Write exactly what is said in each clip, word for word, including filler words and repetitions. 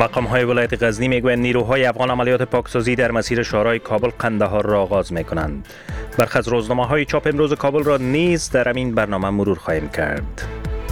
مقام‌های ولایت غزنی میگویند نیروهای افغان عملیات پاکسازی در مسیر شهرهای کابل قندهار را آغاز میکنند. برخی از روزنامه‌های چاپ امروز کابل را نیز در همین برنامه مرور خواهیم کرد.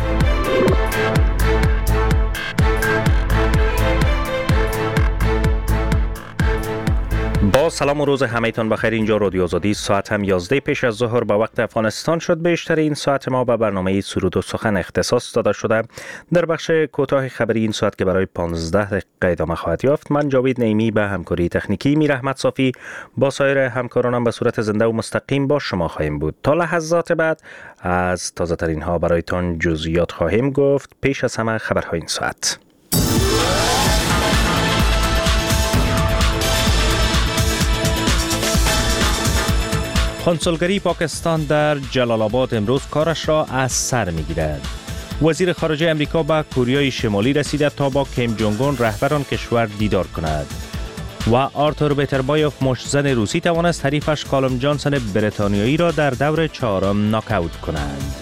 با سلام و روز همه‌تان بخیر. اینجا رادیو آزادی، ساعت هم یازده پیش از ظهر به وقت افغانستان شد. بیشتر این ساعت ما به برنامه سرود و سخن اختصاص داده شده. در بخش کوتاه خبری این ساعت که برای پانزده دقیقه ادامه خواهد یافت، من جاوید نعیمی به همکاری تکنیکی، میر احمد صافی با سایر همکارانم به صورت زنده و مستقیم با شما خواهیم بود. تا لحظات بعد از تازه ترین ها برایتان جزئیات خواهیم گفت. پیش از همه خبرهای این ساعت. کنسولگری پاکستان در جلال آباد امروز کارش را از سر می‌گیرد. وزیر خارجه امریکا به کوریای شمالی رسیده تا با کیم جونگ اون رهبر آن کشور دیدار کند. و آرتور بیتربایوف مشت‌زن روسی توانست حریفش کالوم جانسن بریتانیایی را در دور چهارم ناکاوت کند.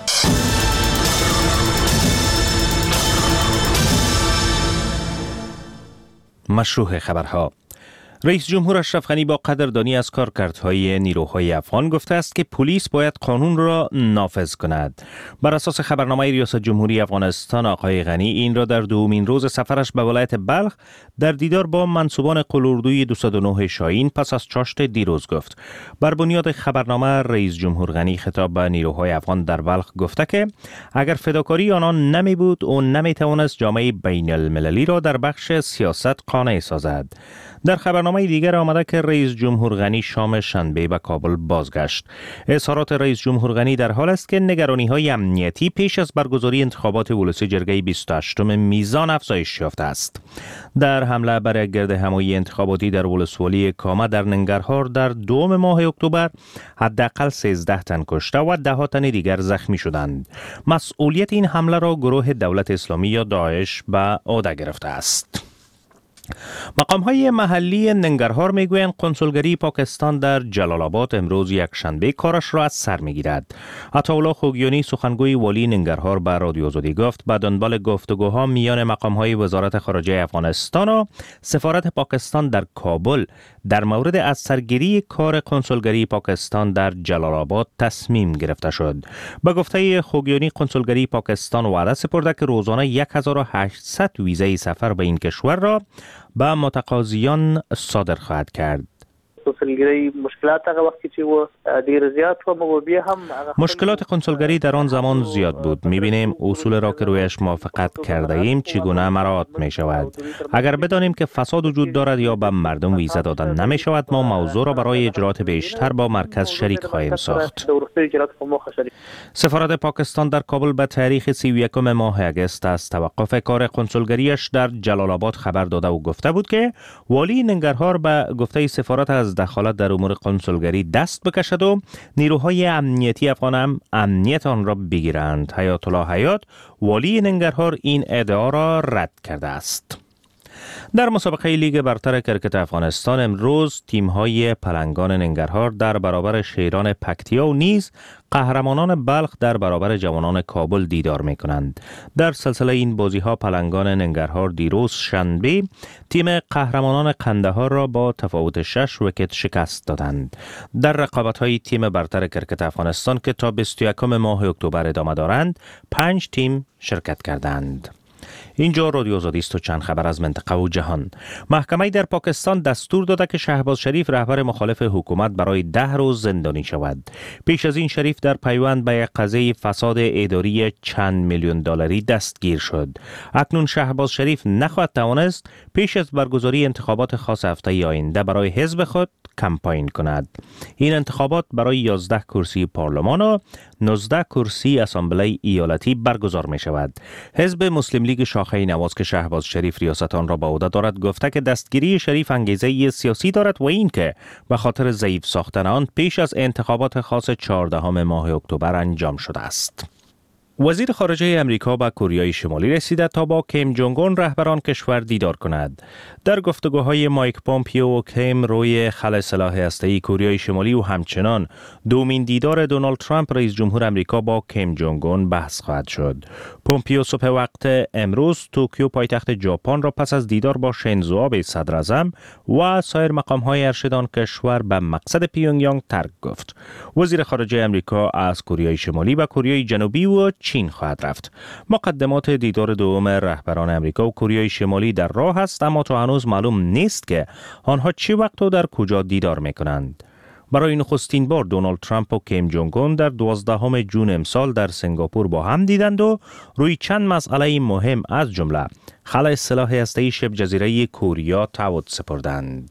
مشروع خبرها. رئیس جمهور اشرف غنی با قدردانی از کارکردهای نیروهای افغان گفته است که پلیس باید قانون را نافذ کند. بر اساس خبرنامه ریاست جمهوری افغانستان، آقای غنی این را در دومین روز سفرش به ولایت بلخ در دیدار با منصوبان قلوردوی دویست و نه شاهین پس از چاشت دیروز گفت. بر بنیاد خبرنامه رئیس جمهور غنی خطاب به نیروهای افغان در بلخ گفته که اگر فداکاری آنان نمی بود او نمی توانست جامعه بین المللی را در بخش سیاست قانع سازد. در خبرنامه دیگر آمده که رئیس جمهور غنی شام شنبه به کابل بازگشت. اظهارات رئیس جمهور غنی در حال است که نگرانی‌های امنیتی پیش از برگزاری انتخابات ولسی جرگه بیست و هشتم میزان افزایش یافته است. در حمله بر گرد همایی انتخاباتی در ولسوالی کامه در ننگرهار در دوم ماه اکتبر حداقل سیزده تن کشته و ده ها تن دیگر زخمی شدند. مسئولیت این حمله را گروه دولت اسلامی یا داعش به عهده گرفته است. مقام‌های محلی ننگرهار میگویند کنسولگری پاکستان در جلال آباد امروز یک شنبه کارش را از سر میگیرد. عطاالله خوگیانی سخنگوی والی ننگرهار به رادیو آزادی گفت به دنبال گفتگوها میان مقام‌های وزارت خارجه افغانستان و سفارت پاکستان در کابل در مورد از سرگیری کار کنسولگری پاکستان در جلال آباد تصمیم گرفته شد. به گفته خوگیانی کنسولگری پاکستان وعده سپرده که روزانه صد و هشتصد ویزای سفر به این کشور را به متقاضیان صادر خواهد کرد. کنسولگری مشکلات هغه وخت چې و ډیر زیات و مبوبیه هم مشکلات کنسولگری در آن زمان زیاد بود. می‌بینیم اصول را که رویش موافقت کرده ایم چگونه مراعات می شود. اگر بدانیم که فساد وجود دارد یا به مردم ویزا دادن نمی شود، ما موضوع را برای اجرات بیشتر با مرکز شریک خواهیم ساخت. سفارت پاکستان در کابل به تاریخ سی و یکم ماه اگست از توقف کار کنسولگریش در جلال آباد خبر داده و گفته بود که والی ننگرهار به گفته سفارت از دخالت در امور کنسولگری دست بکشد و نیروهای امنیتی افغان هم امنیت آن را بگیرند. حیات الله حیات والی ننگرهار این ادعا را رد کرده است. در مسابقه لیگ برتر کرکت افغانستان امروز تیم‌های پلنگان ننگرهار در برابر شیران پکتیا و نیز قهرمانان بلخ در برابر جوانان کابل دیدار می‌کنند. در سلسله این بازی‌ها پلنگان ننگرهار دیروز شنبه تیم قهرمانان قندهار را با تفاوت شش ویکت شکست دادند. در رقابت‌های تیم برتر کرکت افغانستان که تا بیست و یکم ماه اکتبر ادامه دارند، پنج تیم شرکت کردند. اینجا رادیو آزادی است و چند خبر از منطقه و جهان. محکمه در پاکستان دستور داده که شهباز شریف رهبر مخالف حکومت برای ده روز زندانی شود. پیش از این شریف در پیوند به یک قضیه فساد اداری چند میلیون دلاری دستگیر شد. اکنون شهباز شریف نخواهد توانست پیش از برگزاری انتخابات خاص هفته آینده برای حزب خود کمپاین کند. این انتخابات برای یازده کرسی پارلمان و نوزده کرسی اسامبله ایالتی برگزار می شود. حزب مسلم لیگ شاخه نواز که شهباز شریف ریاست آن را به عهده دارد گفته که دستگیری شریف انگیزه سیاسی دارد و این که به خاطر ضعیف ساختن آن پیش از انتخابات خاص چهاردهم ماه اکتبر انجام شده است. وزیر خارجه امریکا به کره شمالی رسیده تا با کیم جونگ اون رهبر آن کشور دیدار کند. در گفتگوهای مایک پومپیو و کیم روی خلع سلاح هسته‌ای کره شمالی و همچنان دومین دیدار دونالد ترامپ رئیس جمهور امریکا با کیم جونگ اون بحث خواهد شد. پومپیو صبح وقت امروز توکیو پایتخت ژاپن را پس از دیدار با شینزو آبه صدر اعظم و سایر مقام‌های ارشد آن کشور به مقصد پیونگیانگ ترک گفت. وزیر خارجه امریکا از کره شمالی و کره جنوبی و چین خواهد رفت. مقدمات دیدار دوم رهبران امریکا و کره شمالی در راه است، اما تا هنوز معلوم نیست که آنها چه وقت و در کجا دیدار می‌کنند. برای نخستین بار دونالد ترامپ و کیم جونگ اون در دوازدهم ژوئن امسال در سنگاپور با هم دیدند و روی چند مسئله مهم از جمله خلع سلاح هسته‌ای شبه جزیره کره تعهد سپردند.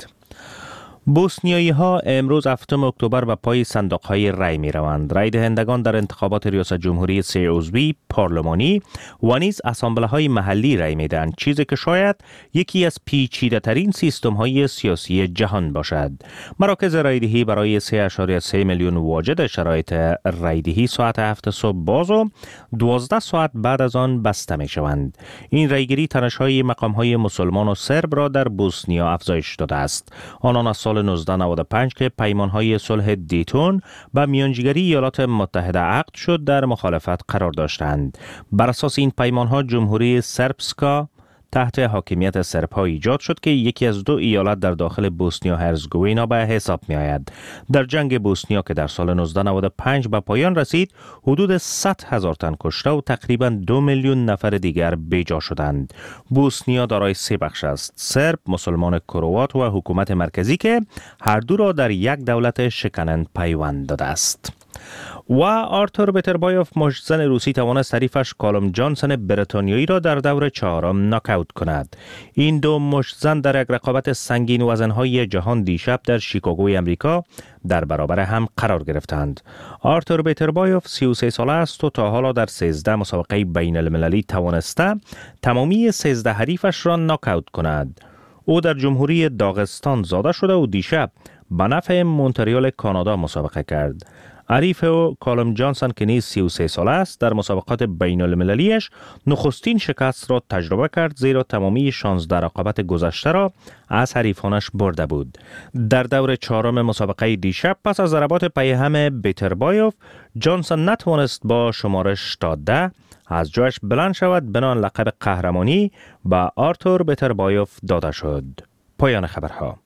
بوسنیایی ها امروز هفتم اکتبر به پای صندوق های رای می روند. رای دهندگان در انتخابات ریاست جمهوری سه عضوی پارلمانی و نیز اسامبله های محلی رای می دهند، چیزی که شاید یکی از پیچیده ترین سیستم های سیاسی جهان باشد. مراکز رایدهی برای سه ممیز سه میلیون واجد شرایط رایدهی ساعت هفت صبح باز و دوازده ساعت بعد از آن بسته می شوند. این رایگیری تنش های مقام های مسلمان و سرب را در بوسنیا افزایش داده است. آنان از سال نوزده نود و پنج که پیمانهای صلح دیتون با میانجیگری ایالات متحده عقد شد در مخالفت قرار داشتند. بر اساس این پیمانها جمهوری سربسکا تحت حاکمیت سرب‌ها ایجاد شد که یکی از دو ایالت در داخل بوسنیا هرزگوینا به حساب می آید. در جنگ بوسنیا که در سال نوزده نود و پنج به پایان رسید، حدود صد هزار تن کشته و تقریباً دو میلیون نفر دیگر بیجا شدند. بوسنیا دارای سه بخش است: سرب، مسلمان کروات و حکومت مرکزی که هر دو را در یک دولت شکننده پیوند داده است. و آرتور بیتربایوف مشتزن روسی توانست حریفش کالوم جانسن بریتانیایی را در دور چهارم ناکاوت کند. این دو مشتزن در یک رقابت سنگین وزنهای جهان دیشب در شیکاگوی امریکا در برابر هم قرار گرفتند. آرتور بیتربایوف سی و سه ساله است و تا حالا در سیزده مسابقه بین المللی توانسته تمامی سیزده حریفش را ناکاوت کند. او در جمهوری داغستان زاده شده و دیشب به نفع مونتریال کانادا مسابقه کرد. حریف او کالوم جانسن که نیز سی و سه ساله است در مسابقات بین المللیش نخستین شکست را تجربه کرد، زیرا تمامی شانزده رقابت گذشته را از حریفانش برده بود. در دور چهارم مسابقه دیشب پس از ضربات پیهم بیتربایوف جانسن نتوانست با شمارش تا ده از جایش بلند شود، بنان لقب قهرمانی به آرتور بیتربایوف داده شد. پایان خبرها.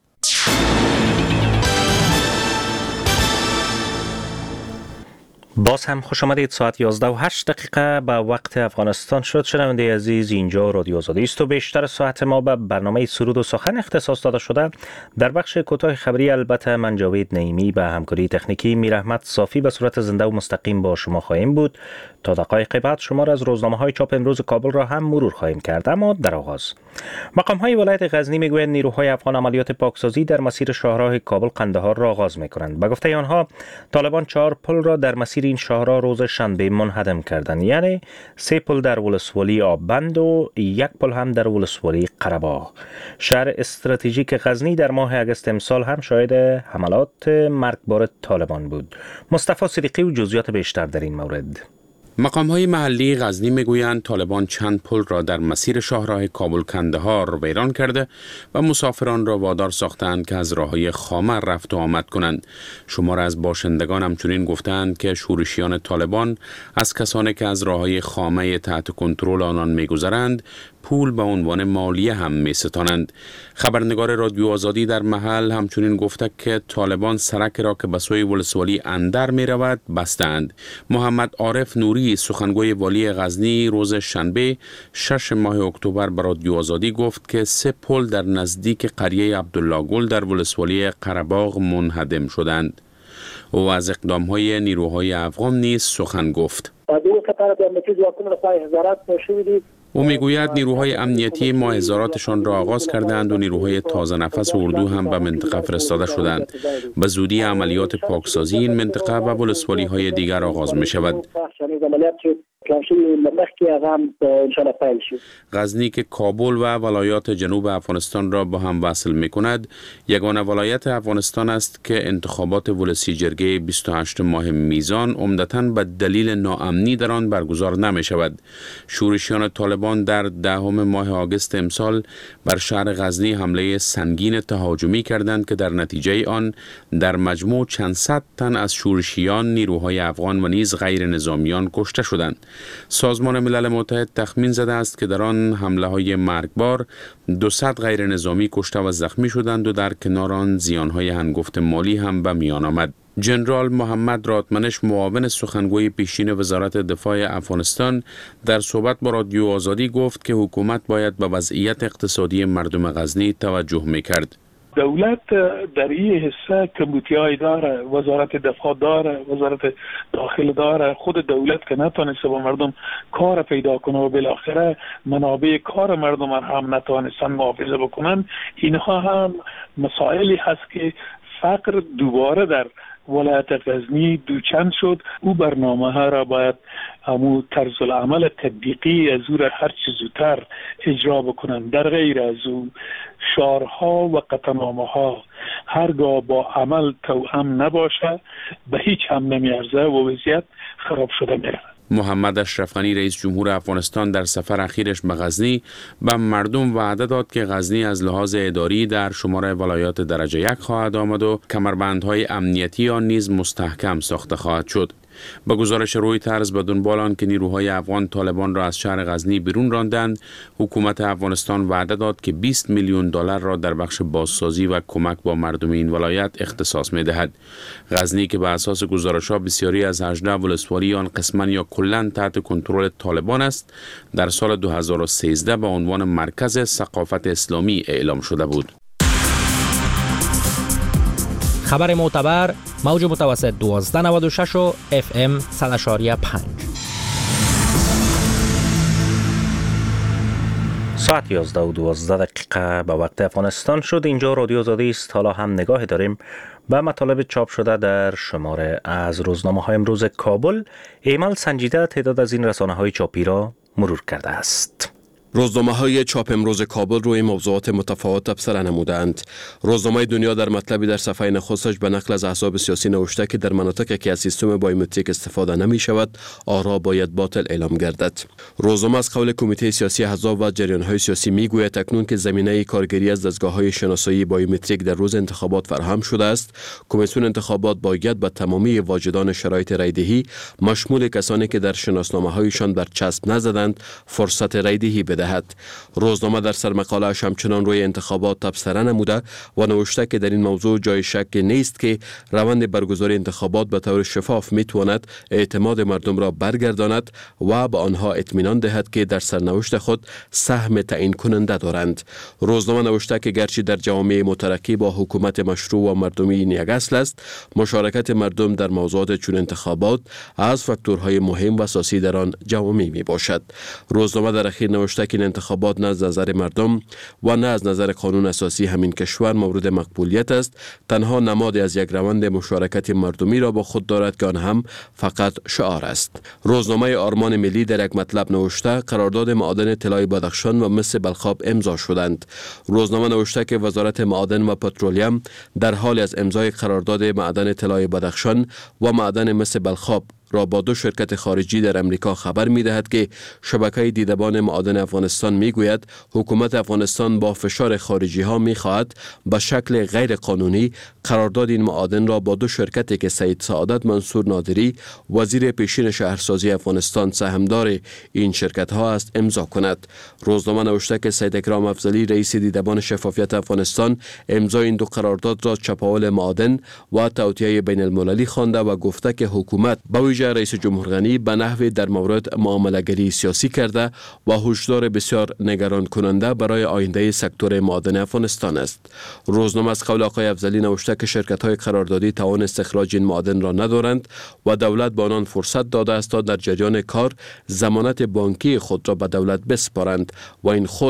باز هم خوش آمدید. ساعت یازده و هشت دقیقه به وقت افغانستان شد. شنونده عزیز، اینجا رادیو آزادی است و بیشتر ساعت ما به برنامه سرود و سخن اختصاص داده شده. در بخش کوتاه خبری البته من جاوید نعیمی به همکاری تکنیکی میر احمد صافی به صورت زنده و مستقیم با شما خواهیم بود. تا دقایق بعد شما را از روزنامه‌های چاپ امروز کابل را هم مرور خواهیم کرد. اما در آغاز مقام‌های ولایت غزنی میگویند نیروهای افغان عملیات پاکسازی در مسیر شاهراه کابل قندهار را آغاز می‌کنند. به گفته آنها طالبان چهار پل را در مسیر این شاهراه روز شنبه منهدم کردند، یعنی سه پل در ولسوالی آبند و یک پل هم در ولسوالی قره‌باغ. شهر استراتژیک غزنی در ماه اگست امسال هم شاهد حملات مرگبار طالبان بود. مصطفی صدیقی و جزئیات بیشتر در این مورد. مقام‌های محلی غزنی میگویند طالبان چند پل را در مسیر شاهراه کابل کندهار ویران کرده و مسافران را وادار ساختند که از راههای خامه رفت و آمد کنند. شمار از باشندگان همچنین گفتند که شورشیان طالبان از کسانی که از راههای خامه تحت کنترل آنان میگذرند پول به عنوان مالیه هم می ستانند. خبرنگار رادیو آزادی در محل همچنین گفته که طالبان سرک را که به سوی ولسوالی اندر می رود بستند. محمد عارف نوری سخنگوی والی غزنی روز شنبه شش ماه اکتبر به رادیو آزادی گفت که سه پل در نزدیک قریه عبدالله گل در ولسوالی قره‌باغ منهدم شدند. او از اقدام‌های نیروهای افغان نیز سخن گفت. او میگوید نیروهای امنیتی ماهزاراتشان را آغاز کردند و نیروهای تازه نفس اردو هم به منطقه فرستاده شدند. به زودی عملیات پاکسازی این منطقه و ولسوالی های دیگر آغاز می شود. غزنی که کابل و ولایات جنوب افغانستان را با هم وصل می کند، یگانه ولایت افغانستان است که انتخابات ولسی جرگه بیست و هشتم ماه میزان عمدتاً به دلیل ناامنی در آن برگزار نمی شود. شورشیان طالبان در دهم ماه آگوست امسال بر شهر غزنی حمله سنگین تهاجمی کردند که در نتیجه آن در مجموع چند صد تن از شورشیان، نیروهای افغان و نیز غیر نظامیان کشته شدند. سازمان ملل متحد تخمین زده است که در آن حمله های مرگبار دوصد غیر نظامی کشته و زخمی شدند و در کنار آن زیانهای هنگفت مالی هم به میان آمد. جنرال محمد راتمنش، معاون سخنگوی پیشین وزارت دفاع افغانستان، در صحبت با رادیو آزادی گفت که حکومت باید به وضعیت اقتصادی مردم غزنی توجه می‌کرد. دولت در این حصه کمیته‌ای داره، وزارت دفاع داره، وزارت داخل داره. خود دولت که نتونسته با مردم کار پیدا کنه و بالاخره منابع کار مردم هم نتونستن محافظه بکنن، اینها هم مسائلی هست که فقر دوباره در ولایت غزنی دوچند شد. او برنامه ها را باید همون طرز العمل تطبیقی از او را هر چه زودتر اجرا بکنن. در غیر از او شعارها و قطعنامه ها هرگاه با عمل توأم نباشه به هیچ هم نمیارزه و وضعیت خراب شده میره. محمد اشرف غنی رئیس جمهور افغانستان در سفر اخیرش به غزنی به مردم وعده داد که غزنی از لحاظ اداری در شماره ولایات درجه یک خواهد آمد و کمربندهای امنیتی آن نیز مستحکم ساخته خواهد شد. با گزارش رویترز به دنبال آن که نیروهای افغان طالبان را از شهر غزنی بیرون راندند، حکومت افغانستان وعده داد که بیست میلیون دلار را در بخش بازسازی و کمک با مردم این ولایت اختصاص می دهد. غزنی که به اساس گزارش‌ها بسیاری از هجده ولسوالی آن قسماً یا کلاً تحت کنترل طالبان است، در سال دو هزار و سیزده به عنوان مرکز ثقافت اسلامی اعلام شده بود. خبر معتبر، موج متوسط دوازده نود و شش و اف ام صد و شش و پنج. ساعت یازده و دوازده دقیقه به وقت افغانستان شد. اینجا رادیو آزادی است. حالا هم نگاهی داریم به مطالب چاپ شده در شماره از روزنامه های امروز کابل. ایمل سنجیده تعداد از این رسانه های چاپی را مرور کرده است. روزنامه های چاپ امروز کابل روی موضوعات متفاوت تبصره نمودند. روزنامه دنیا در مطلبی در صفحه نخستش به نقل از احزاب سیاسی نوشته که در مناطقی که از سیستم بایومتریک استفاده نمی شود، آرا باید باطل اعلام گردد. روزنامه از قول کمیته سیاسی احزاب و جریان های سیاسی می گوید اکنون که زمینه کارگری از دستگاه های شناسایی بایومتریک در روز انتخابات فراهم شده است، کمیسیون انتخابات باید به تمامی واجدان شرایط رایدهی مشمول کسانی که در شناسنامه هایشان برچسب نزدند فرصت رایدهی بدهد. روزنامه در سرمقاله‌اش همچنان روی انتخابات تبصره نموده و نوشته که در این موضوع جای شک نیست که روند برگزاری انتخابات به طور شفاف میتواند اعتماد مردم را برگرداند و به آنها اطمینان دهد که در سرنوشت خود سهم تعیین کننده دارند. روزنامه نوشته که گرچه در جامعه مترقی با حکومت مشروع و مردمی این یک اصل است، مشارکت مردم در موضوعات چون انتخابات از فاکتورهای مهم و اساسی در آن جوامع می باشد. روزنامه در اخیر نوشته که انتخابات نه از نظر مردم و نه از نظر قانون اساسی همین کشور مورد مقبولیت است، تنها نمادی از یک روند مشارکت مردمی را با خود دارد که آن هم فقط شعار است. روزنامه آرمان ملی در یک مطلب نوشته قرارداد معادن طلای بدخشان و مس بلخاب امضا شدند. روزنامه نوشته که وزارت معادن و پترولیم در حال از امضای قرارداد معدن طلای بدخشان و معدن مس بلخاب را با دو شرکت خارجی در امریکا خبر می دهد که شبکه دیدبان معادن افغانستان می گوید حکومت افغانستان با فشار خارجی ها می خواهد به شکل غیر قانونی قرارداد این معادن را با دو شرکتی که سید سعادت منصور نادری وزیر پیشین شهرسازی افغانستان سهمدار این شرکت ها است امضا کند. روزنامه نوشته که سید اکرام افضلی رئیس دیدبان شفافیت افغانستان امضای این دو قرارداد را چپاول معادن و توطئه بین المللی خوانده و گفته که حکومت با رئیس جمهور غنی به نحوی در مورد معامله‌گری سیاسی کرده و هشدار بسیار نگران کننده برای آینده سکتور معادن افغانستان است. روزنامه از قول آقای افضلی نوشته که شرکت‌های قراردادی توان استخراج این معادن را ندارند و دولت به آنان فرصت داده است تا در جریان کار ضمانت بانکی خود را به دولت بسپارند و این خود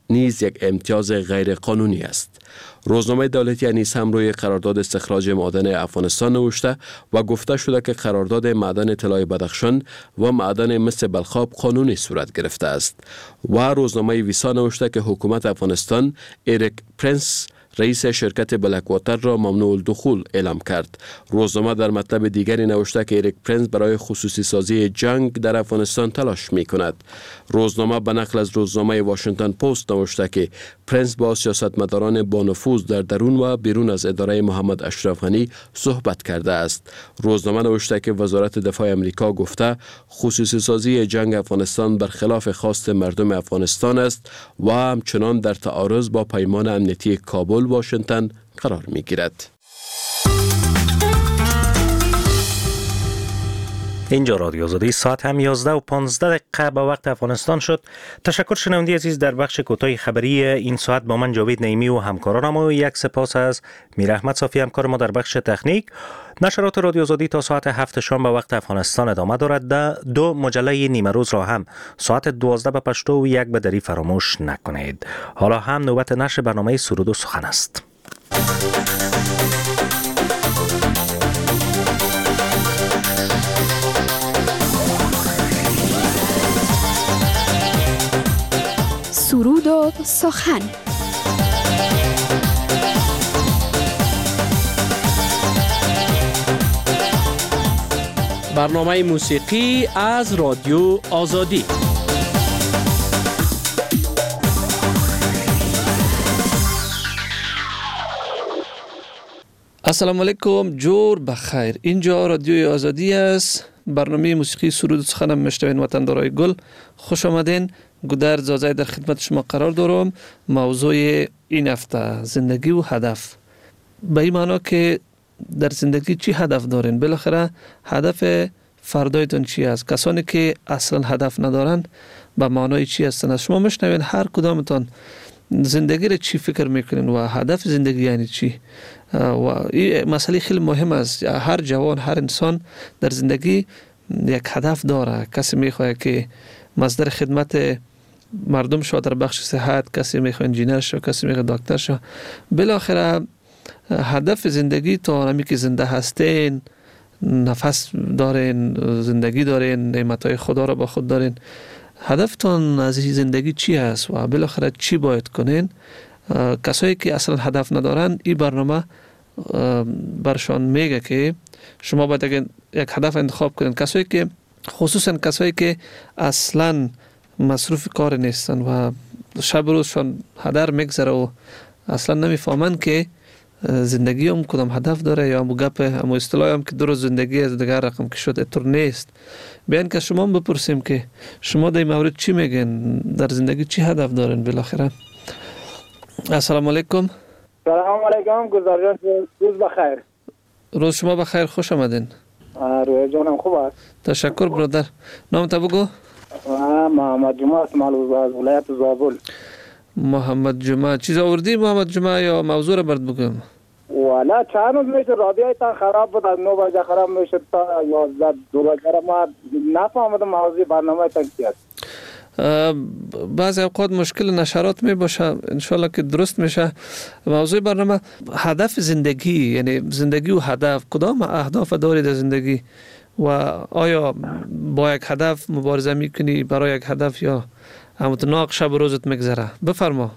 نیز یک امتیاز غیر قانونی است. روزنامه دولتی انیس هم روی قرارداد استخراج معدن افغانستان نوشته و گفته شده که قرارداد معدن طلای بدخشان و معدن مس بلخاب قانونی صورت گرفته است. و روزنامه ویسا نوشته که حکومت افغانستان اریک پرنس رئیس شرکت بلکواتر را ممنوع الدخول اعلام کرد. روزنامه در مطلب دیگری نوشته که اریک پرنس برای خصوصی سازی جنگ در افغانستان تلاش می کند. روزنامه به نقل از روزنامه واشنگتن پست نوشته که پرنس با سیاستمداران با نفوذ در درون و بیرون از اداره محمد اشرف غنی صحبت کرده است. روزنامه نوشته که وزارت دفاع امریکا گفته خصوصی سازی جنگ افغانستان برخلاف خواست مردم افغانستان است و همچنان در تعارض با پیمان امنیتی کابل واشنگتن قرار می گیرد. اینجا رادیو آزادی، ساعت هم یازده و پانزده دقیقه به وقت افغانستان شد. تشکر شنونده عزیز در بخش کوتاه خبری این ساعت با من جاوید نعیمی و همکارانم و یک سپاس از میر احمد صافی همکار ما در بخش تکنیک. نشرات رادیو آزادی تا ساعت هفت شام به وقت افغانستان ادامه دارد. دو مجله نیمه روز را هم ساعت دوازده به پشتو و یک به دری فراموش نکنید. حالا هم نوبت نشر برنامه سرود و سخن است. سرود و سخن. برنامه موسیقی از رادیو آزادی. السلام علیکم، جور بخیر. اینجا رادیو آزادی است. برنامه موسیقی سرود و سخن میشنوین. وطندارای گل خوش آمدین. گودر زازای در خدمت شما قرار دارم. موضوع این هفته زندگی و هدف. به این معنا که در زندگی چی هدف دارین؟ بالاخره هدف فردایتون چی است؟ کسانی که اصلا هدف ندارن به معنای چی هستن؟ شما میشنوین هر کدامتون زندگی رو چی فکر میکنین و هدف زندگی یعنی چی؟ و این مسئله خیلی مهم است. هر جوان، هر انسان در زندگی یک هدف داره. کسی میخواد که مصدر خدمت مردم شو در بخش صحت، کسی میخواد انجینر شو، کسی میخواد دکتر شو. بالاخره هدف زندگی تا همی که زنده هستین، نفس دارین، زندگی دارین، نعمتهای خدا را با خود دارین، هدفتون از این زندگی چی است و بالاخره چی باید کنین؟ کسایی که اصلا هدف ندارن این برنامه برشان میگه که شما باید اگه یک هدف انتخاب کنین. کسایی که خصوصا کسایی که اصلا مصروف کار نیستن و شب روزشان هدر میگذره و اصلا نمیفهمن که زندگی هم کدام هدف داره یا همو گپ همو اصطلاح هم که درست زندگی از دیگر رقم که شد اتر نیست. بیان که شما هم بپرسیم که شما در این مورد چی میگن؟ در زندگی چی هدف دارین بالاخره؟ السلام علیکم. سلام علیکم. گزارش روز بخیر. روز شما بخیر، خوش آمدین. روی جانم خوب است. تشکر برادر. نام تا بگو. محمد جمعه است، مال از ولایت زابل. محمد جمعه. چیز آوردی محمد جمعه یا موضوع را برد بگم؟ والا چند روز میشه رادیوی تا خراب بود، از نو بجه خراب میشه تا یازده دو بجه. ما نفهمیدم موضوع برنامه تا چی است. بعضی اوقات مشکل نشرات می باشه، انشالله که درست میشه. موضوع برنامه هدف زندگی، یعنی زندگی و هدف. کدام اهداف داری در زندگی و آیا با یک هدف مبارزه میکنی برای یک هدف یا همونطور شب و روزت میگذره؟ بفرما.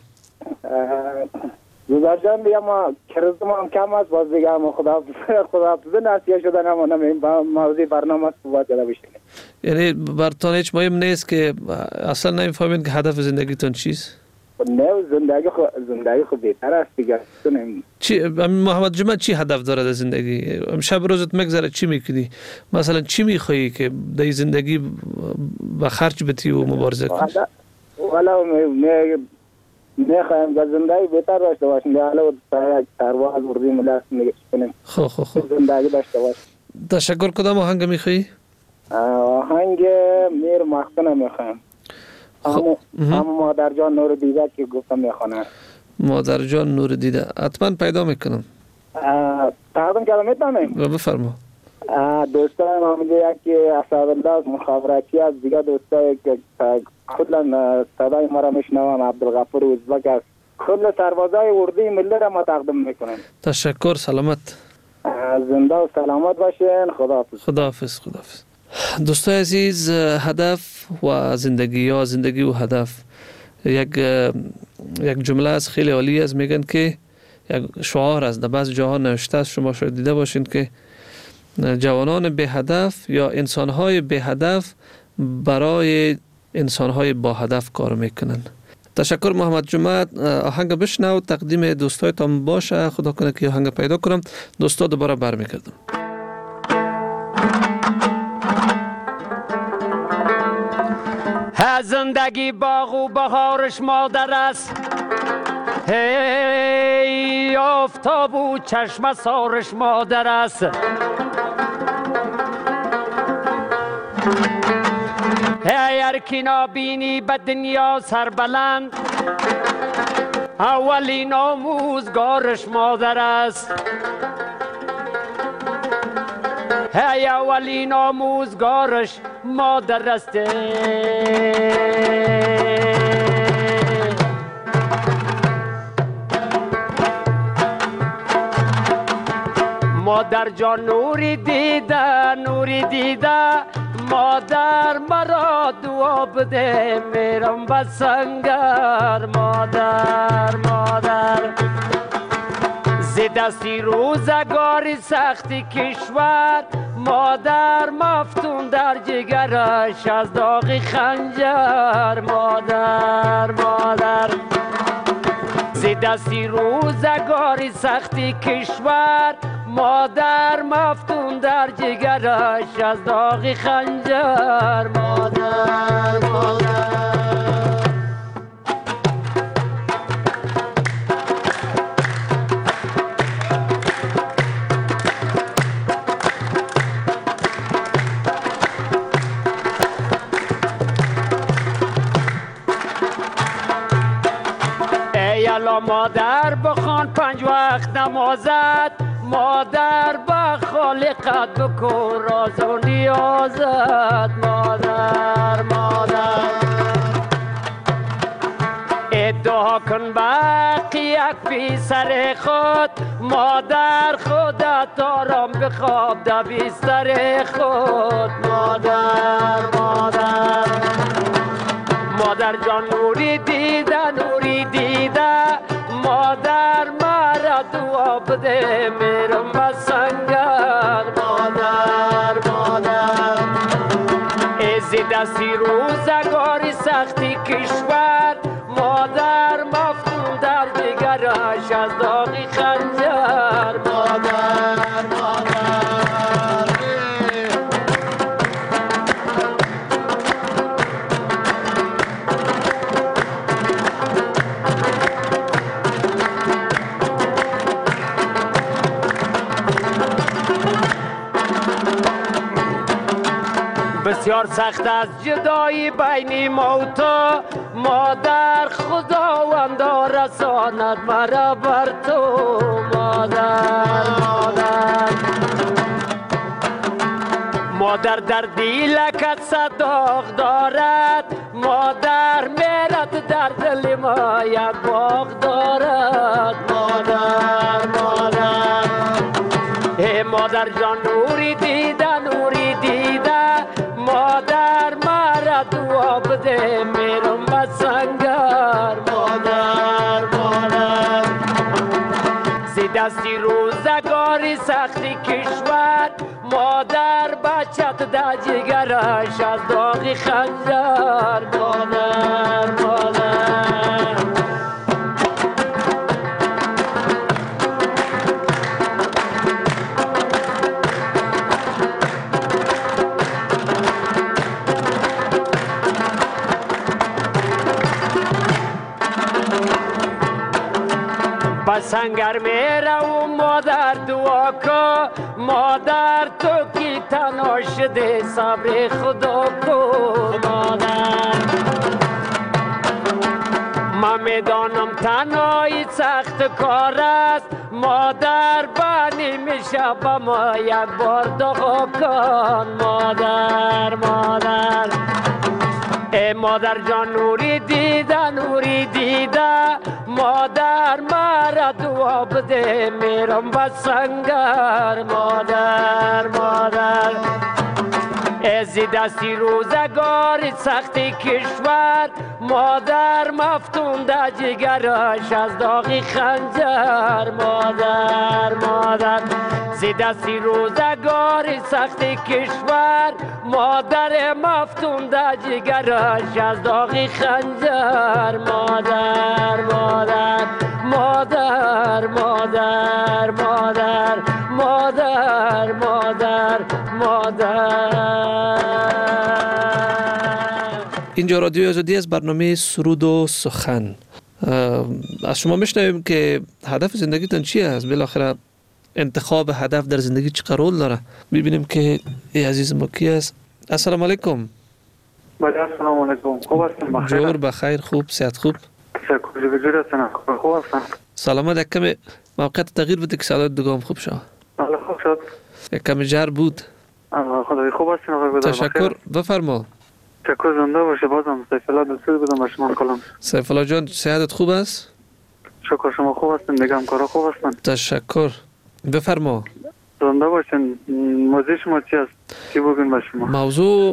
گزار جان بیا ما کرزم هم کم است، باز دیگه ما خدا خدا بزن نسیه شدن هم نمیم با موضوع برنامه صحبت جدا بشنیم. یعنی برتان هیچ مهم نیست که اصلا نمیفهمین که هدف زندگیتون چیست؟ نه، زندگی خود زندگی خود بهتر است دیگه. چی محمد جمعه چی هدف داره در زندگی؟ شب روزت میگذره چی میکنی؟ مثلا چی میخوایی که در زندگی با خرج بتی و مبارزه کنی؟ والا می میخوایم که زندگی بهتر داشته باشیم. حالا تا یک پرواز وردی ملاس نگشتیم. خب خب خب زندگی داشته باشیم. تشکر. کدام آهنگ میخوایی؟ آهنگ میر مختنه میخوایم. اما مادر جان نور دیده که گفتم میخوانه. مادر جان نور دیده حتما پیدا میکنم. تقدیم کردم میتونیم؟ بفرما. دوستای ما میگه یکی اسدالله مخابراتی از دیگه دوستای که کلا صدای ما را میشنوم عبدالغفور ازبک است. کل سربازای اردوی ملی را ما تقدیم میکنیم. تشکر. سلامت. زنده و سلامت باشین. خداحافظ. خداحافظ. خداحافظ. دوستای عزیز، هدف و زندگی یا زندگی و هدف یک یک جمله از خیلی عالی است. میگن که یک شعار است در بعض جاها نوشته است، شما شاید دیده باشین که جوانان به هدف یا انسانهای به هدف برای انسانهای با هدف کار میکنن. تشکر محمد جمعت. آهنگ بشنو تقدیم دوستایتان باشه. خدا کنه که آهنگ پیدا کنم. دوستا دوباره برمیگردم. زندگی باغ و بهارش مادر است، هی آفتاب و چشم سارش مادر است. هی هر کی نابینی به دنیا سربلند، اولین آموزگارش مادر است. هی اولین آموزگارش مادر است. مادر جان نوری دیده نوری دیده، مادر مرا دعا بده میرم به سنگر. مادر مادر زی دستی روزگاری سختی کشور، مادر مفتون در جگرش از داغ خنجر. مادر مادر زی دستی روزگاری سختی کشور، مادر مفتون در جگرش از داغ خنجر. مادر مادر ایالا مادر بخوان پنج وقت نمازت، مادر با خالقت بکن راز و نیازت. مادر مادر ادعا کن باقی یک پسر خود، مادر خودت آرام بخواب در بستر خود. مادر مادر مادر جان نوری دیده نوری دیده، مادر مرا دعا بده میرم به سنگر. مادر مادر ازی دستی روزگاری سختی کشور، مادر مفتون در دیگرش از داغ خنجر. مادر مادر بسیار سخت از جدایی بین ما و تو، مادر خداوند رساند مرا بر تو. مادر مادر مادر در دیلکت صداق دارد، مادر میرد در دل ما یک باغ دارد. مادر مادر ای مادر جان نوری دیده نوری دیده، مادر مرا دعا بده میرم به سنگر. مادر مادر زی دستی روزگاری سختی کشور، مادر بچت در جگرش از داغ خنجر. مادر مادر به سنگر میره و مادر دعا کو، مادر تو کی تنها شده صبر خدا کو. مادر من میدانم تنهایی سخت کار است مادر بانی میشه با ما یک بار دعا کن مادر مادر ای مادر جان نوری دیده نوری دیده مادر مرا دعا بده میرم به سنگر مادر مادر ازی دستی روزگار سختی کشور مادر مفتونده جگرش از داغی خنجر مادر مادر زی دستی روزگار سختی کشور مادر مفتونده جگرش از داغی خنجر مادر مادر مادر مادر مادر مادر مادر مادر اینجا رادیو آزادی از برنامه سرود و سخن. از شما میشنویم که هدف زندگیتون چی است؟ بالاخره انتخاب هدف در زندگی چه رول داره؟ ببینیم که ای عزیز ما کی است. السلام علیکم. بله السلام علیکم. خوب هستین؟ بخیر. جور بخیر، خوب، صحت خوب. تشکر وجود هستن. خوب هستن. سلامت. یک کمی موقعیت تغییر بده که صدای دوگام خوب شد. بله خوب شد. یک کمی جر بود. خدای خوب هستین آقای گودر. تشکر. بفرما. تشکر زنده باشه. بازم سیف الله دوستی بدم به شما کلام. سیف الله جان صحتت خوب است؟ شکر شما خوب هستین دیگه همکارا خوب هستن. تشکر. بفرما. زنده باشین. موضوع شما چی است؟ چی بگین به شما؟ موضوع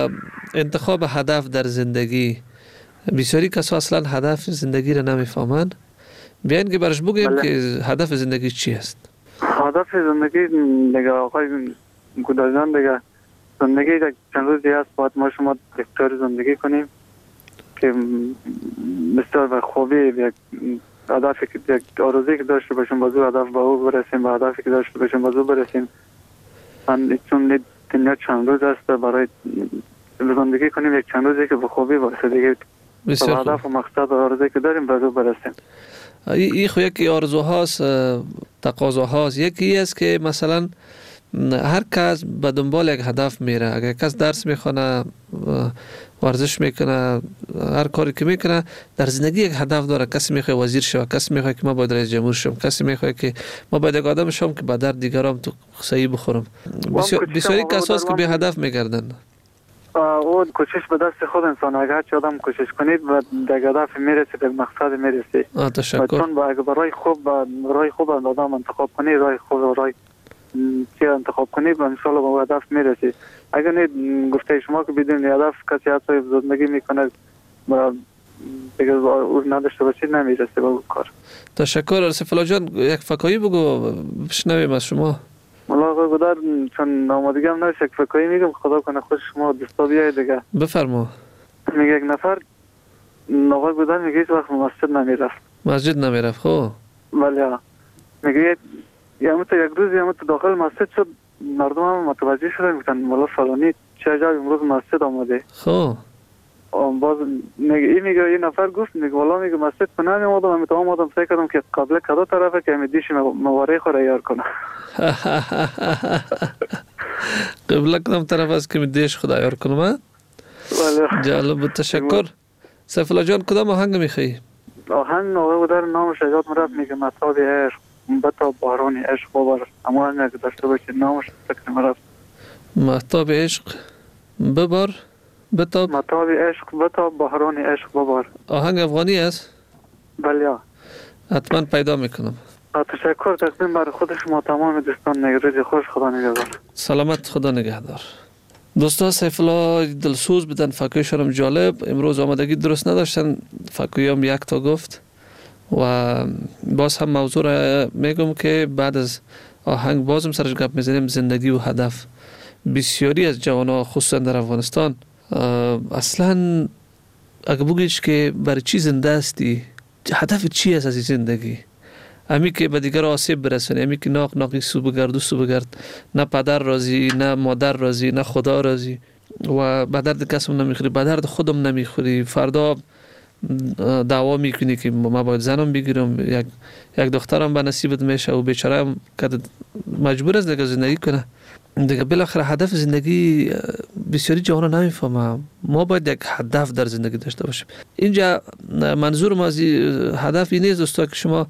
انتخاب هدف در زندگی. بسیاری کسا اصلا هدف زندگی را نمیفهمند. بیاین که برش بگیم بله. که هدف زندگی چی است؟ هدف زندگی دیگه آقای گودر جان دیگه زندگی یک چند روزی هست باید ما شما اختیار زندگی کنیم که بسیار به خوبی یک هدفی که یک آرزویی که داشته باشیم بازو هدف به او برسیم، به هدفی که داشته باشیم بازو برسیم. من چون دنیا چند روز است برای زندگی کنیم یک چند روزی که به خوبی باشه دیگه به هدف و مقصد و آرزویی که داریم بازو برسیم. این خو یکی آرزوهاست، تقاضاهاست. یکی است که مثلا هر کس به دنبال یک هدف میره. اگر کس درس میخونه، ورزش میکنه، هر کاری که میکنه در زندگی یک هدف داره. کسی میخواد وزیر شه، کسی میخواد که ما باید رئیس جمهور شم، کسی میخواد که ما باید یک آدم شم که به درد دیگران تو صحیح بخورم. بسیاری کساست که به هدف میگردن. او کوشش به دست خود انسان. اگر چه آدم کوشش کنید و در هدف میرسید، به مقصد میرسید. تشکر. چون با اگر برای خوب برای خوب آدم انتخاب کنید، راه خوب راه چی انتخاب کنید و ان شاء الله به هدف میرسید. اگر نه گفته شما که بدون هدف کسی حتی زندگی میکنه و دیگه او نداشته باشید نمیرسه به اون کار. تشکر. سیف الله جان یک فکایی بگو بشنویم از شما. والله آقای گودر چون آمادگی هم نشه یک فکایی میگم خدا کنه خوش شما دوستا بیاید دیگه. بفرما. میگه یک نفر آقای گودر میگه هیچ وقت مسجد نمیرفت. مسجد نمیرفت خب؟ بله. میگه یا مت یک روز یا مت داخل مسجد شد، مردم هم متوجه شدن گفتن مولا فلانی چه عجب امروز مسجد آمده. خب باز میگه این میگه این نفر گفت میگه والا میگه مسجد کنه نمیادم من تمام آدم سعی کردم که قبل کدو طرفه که میدیش مواره خو را یار کنه. قبل کدام طرف است که میدیش خدا یار کنم. بله. جالب. تشکر. سیف الله جان کدام آهنگ میخوای؟ آهنگ آقای در نام شجاعت مراد میگه مطلب عشق بتا بارانی عشق ببار. اما آهنگ داشته باشید نامش فکر مراد. مطلب عشق ببار بتا مطلب عشق بتا بارانی عشق ببار. آهنگ افغانی است؟ بله. حتما پیدا میکنم. تشکر. تقدیم بر خود شما تمام دوستان. روز خوش. خدا نگهدار. سلامت. خدا نگهدار. دوستا سیف الله دلسوز بدن، فکایشون هم جالب. امروز آمادگی درست نداشتن، فکایی هم یک تا گفت و باز هم موضوع را میگم که بعد از آهنگ بازم سرش گپ میزنیم. زندگی و هدف. بسیاری از جوانان خصوصا در افغانستان اصلا اگه بگیش که برای چی زنده هستی، هدف چی است از این زندگی، امی که به دیگر آسیب برسونی، امی که ناق ناقی سو بگرد و سو بگرد، نه پدر راضی، نه مادر راضی، نه خدا راضی و به درد کسم نمیخوری، به درد خودم نمیخوری. فردا دعوا میکنی که ما باید زنم بگیرم، یک یک دخترم به نصیبت میشه و بیچاره هم که مجبور است دیگه زندگی کنه. دیگه بالاخره هدف زندگی بسیاری جوانان نمیفهمه. ما باید یک هدف در زندگی داشته باشیم. اینجا منظور ما از هدف این نیست دوستا که شما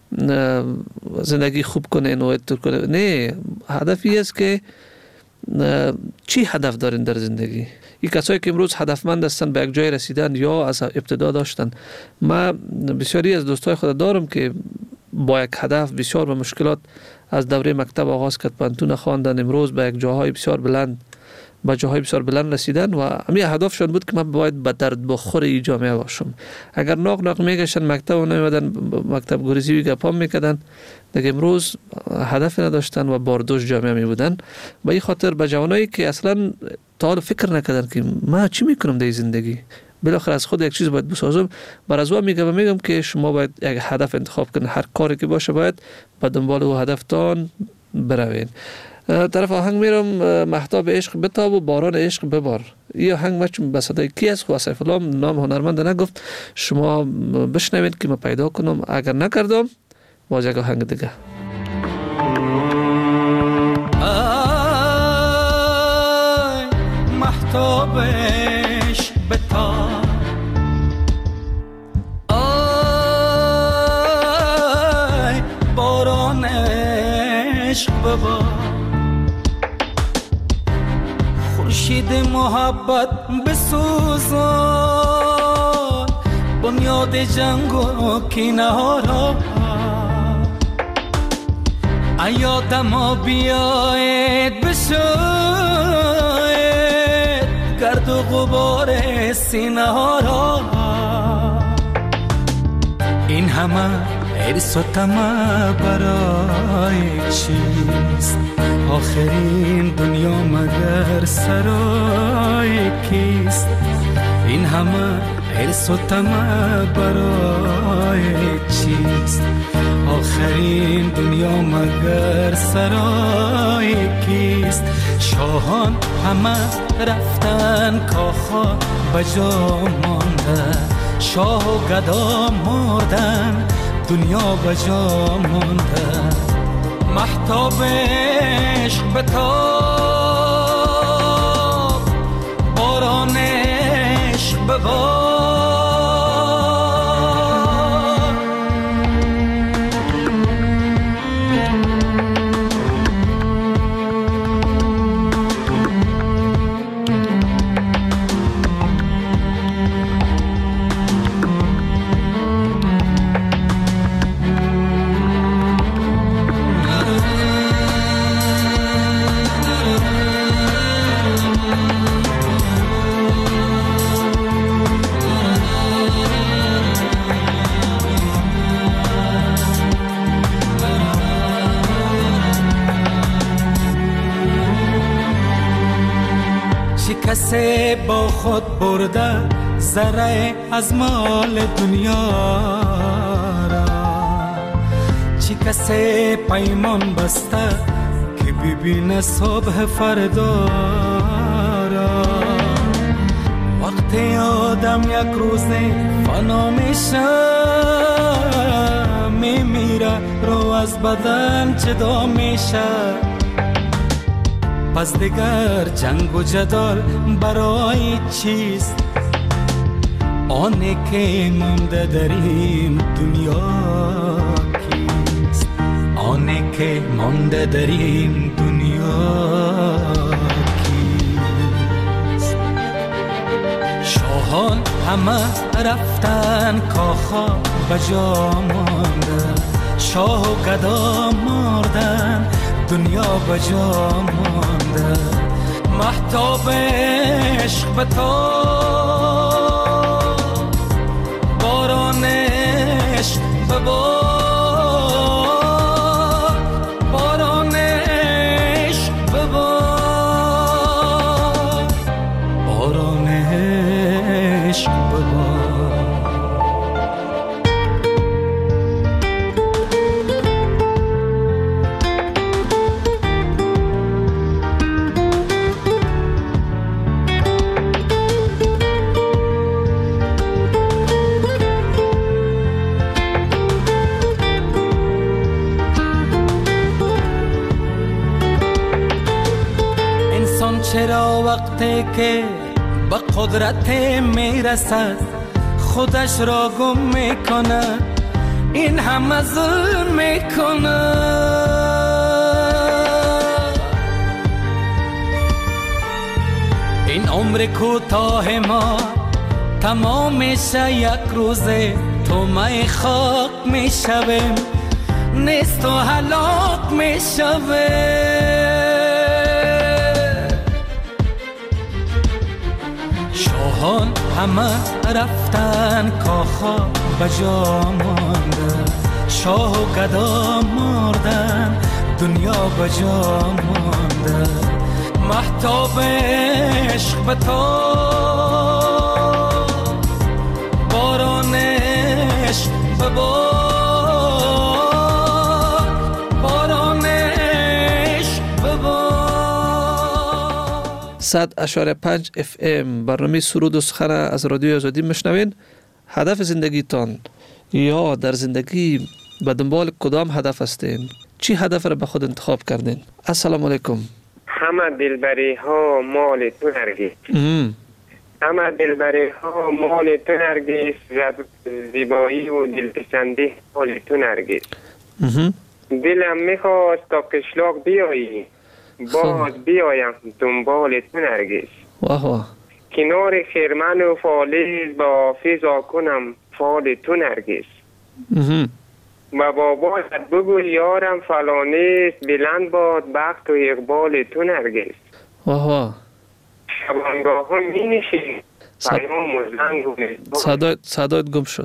زندگی خوب کنین و اتر کنین. نه، هدفی است که چی هدف دارین در زندگی. این کسایی که امروز هدفمند هستن به یک جای رسیدن یا از ابتدا داشتن. ما بسیاری از دوستای خود دارم که با یک هدف بسیار و مشکلات از دوره مکتب آغاز کرد، پانتون خواندن، امروز به یک جاهای بسیار بلند به جاهای بسیار بلند رسیدن و همین هدفشون بود که من باید به درد بخور این جامعه باشم. اگر ناق ناق میگشتن مکتب و نمیدن مکتب گریزی و گپام میکردن، دیگه امروز هدف نداشتن و باردوش جامعه می بودن. به این خاطر به جوانایی که اصلا تا حال فکر نکردن که ما چی میکنم در زندگی، بالاخره از خود یک چیز باید بسازم، بر از او میگم میگم که شما باید یک هدف انتخاب کنید. هر کاری که باشه باید به دنبال او هدفتان بروین. طرف آهنگ میرم مهتاب عشق بتاب و باران عشق ببار. این آهنگ مچ به صدای کی است؟ خو سیف الله نام هنرمند نگفت. شما بشنوید که من پیدا کنم، اگر نکردم باز یک آهنگ دیگه. مهتاب عشق بتاب، آی باران عشق ببار، خورشید محبت بسوزان، بنیاد جنگ و کینه ها را ایادم ها بیاید بشوید گرد و غبار سینه ها را. این همه حرص و طمع برای چیست؟ آخرین دنیا مگر سرای کیست؟ این همه حرص و طمع برای چیست؟ آخرین دنیا مگر سرای کیست؟ شاهان همه رفتن کاخا بجا مانده، شاه و گدا مردن دنیا بجا مانده. مهتاب عشق بتاب، باران عشق ببار. کسی با خود برده ذره از مال دنیا را، چی کسی پیمان بسته که ببینه صبح فردا را. وقتی آدم یک روزه فنا میشه، میمیره رو از بدن جدا میشه. پس دیگر جنگ و جدال برای چیست؟ آنی که مونده در این دنیا کیست؟ آنی که مونده در این دنیا کیست؟ شاهان همه رفتن کاخا بجا مانده، شاه و گدا مردن دنیا بجا مانده. مهتاب عشق بتاب، باران عشق ببار، باران عشق ببار، باران عشق ببار. چرا وقتی که به قدرت میرسد خودش را گم میکنه این همه ظلم میکنه این عمر کوتاه ما تمام میشه یک روزه تو مای خاک میشویم نیست و هلاک میشویم شاهان همه رفتن کاخا بجا مانده شاه و گدا مردن دنیا بجا مانده مهتاب عشق به تو باران عشق به بار باران عشق به بار صد اشاره پنج اف ام برنامه سرود و سخن از رادیو آزادی میشنوین. هدف زندگیتان یا در زندگی به دنبال کدام هدف هستین؟ چی هدف را به خود انتخاب کردین؟ السلام علیکم. همه دلبری ها مال تو نرگیس همه دلبری ها مال تو نرگیس زیبایی و دلپسندی مال تو نرگیس دلم میخواست تا قشلاق بیایی باز بیایم دنبال تو نرگیس واه کنار خرمن و فالیز با فیضا کنم فال تو نرگیس و بابایت بگو یارم فلانیست بلند باد بخت و اقبال تو نرگیس واه شبانگاه ها می نشید پیام و زنگ و صدایت صدایت گم شد.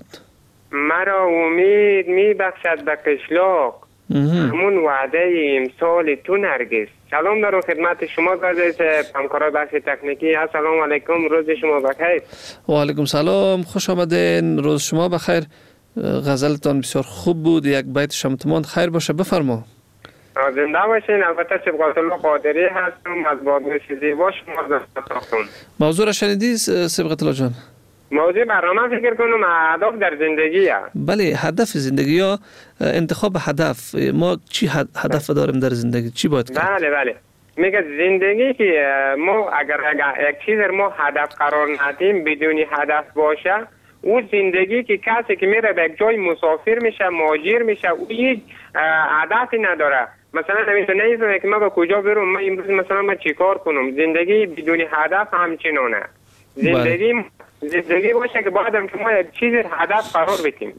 مرا امید می بخشد به قشلاق همون وعده امسال تو نرگیس. سلام دارم خدمت شما عزیز همکارای بخش تکنیکی. السلام علیکم، روز شما بخیر. و علیکم سلام، خوش آمدین، روز شما بخیر. غزلتان بسیار خوب بود، یک بیت شمتمان خیر باشه، بفرما. زنده باشین. البته سبقت الله قادری هستم از بادغیس زیبا شما زنده. موضوع را شنیدی سبقت الله جان؟ موضوع برنامه فکر کنم هدف در زندگی هست. بله، هدف زندگی یا انتخاب هدف. ما چی هدف داریم در زندگی؟ چی باید کرد؟ بله بله میگه زندگی که ما اگر یک چیز ما هدف قرار ندیم بدون هدف باشه، او زندگی که کسی که میره به یک جای مسافر میشه مهاجر میشه او هیچ هدفی نداره. مثلا نمیتونه نیست که من به کجا برم، من امروز مثلا من چیکار کنم. زندگی بدون هدف همچنانه. زندگی زندگی باشه که بعدم که ما یک چیز هدف قرار بدیم.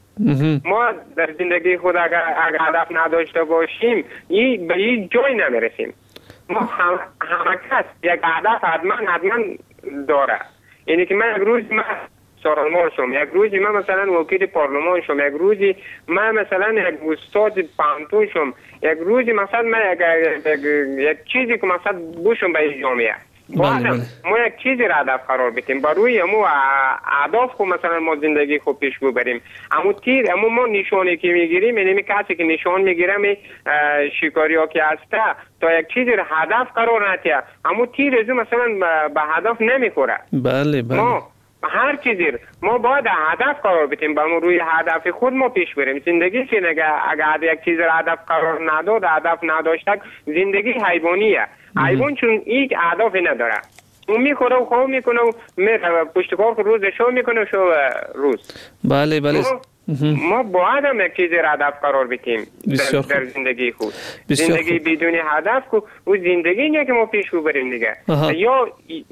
ما در زندگی خود اگر, اگر هدف نداشته باشیم ای به هیچ جای نمیرسیم. ما هم همه کس یک هدف حتما حتما داره. یعنی که من یک روز من سارالمان شم، یک روزی من مثلا وکیل پارلمان شم، یک روزی من مثلا یک استاد پانتون شم، یک روزی مثلا من یک, یک, یک چیزی که مثلا بوشم به جامعه. بعدم ما یک چیزی را هدف قرار بدیم برای امو اهداف خو مثلا ما زندگی خو پیش ببریم. امو تیر امو ما نشانی که میگیریم، یعنی کسی که نشان میگیره می شکاری ها که هسته تا یک چیزی را هدف قرار نتیه امو تیر ازو مثلا به هدف نمیخوره. بله بله ما هر چیزی ما باید هدف قرار بدیم، با روی هدف خود ما پیش بریم. زندگی چی نگه اگر یک چیز را هدف قرار نداد، هدف نداشته، زندگی حیوانیه. حیوان چون هیچ هدفی نداره، اون میخوره و خواب میکنه و میره پشت کار روز شو میکنه و شو روز. بله بله ما, ما باید هم یک چیز را هدف قرار بدیم در, در زندگی خود. زندگی خوب. بدون هدف کو و زندگی نیه که ما پیش ببریم دیگه. یا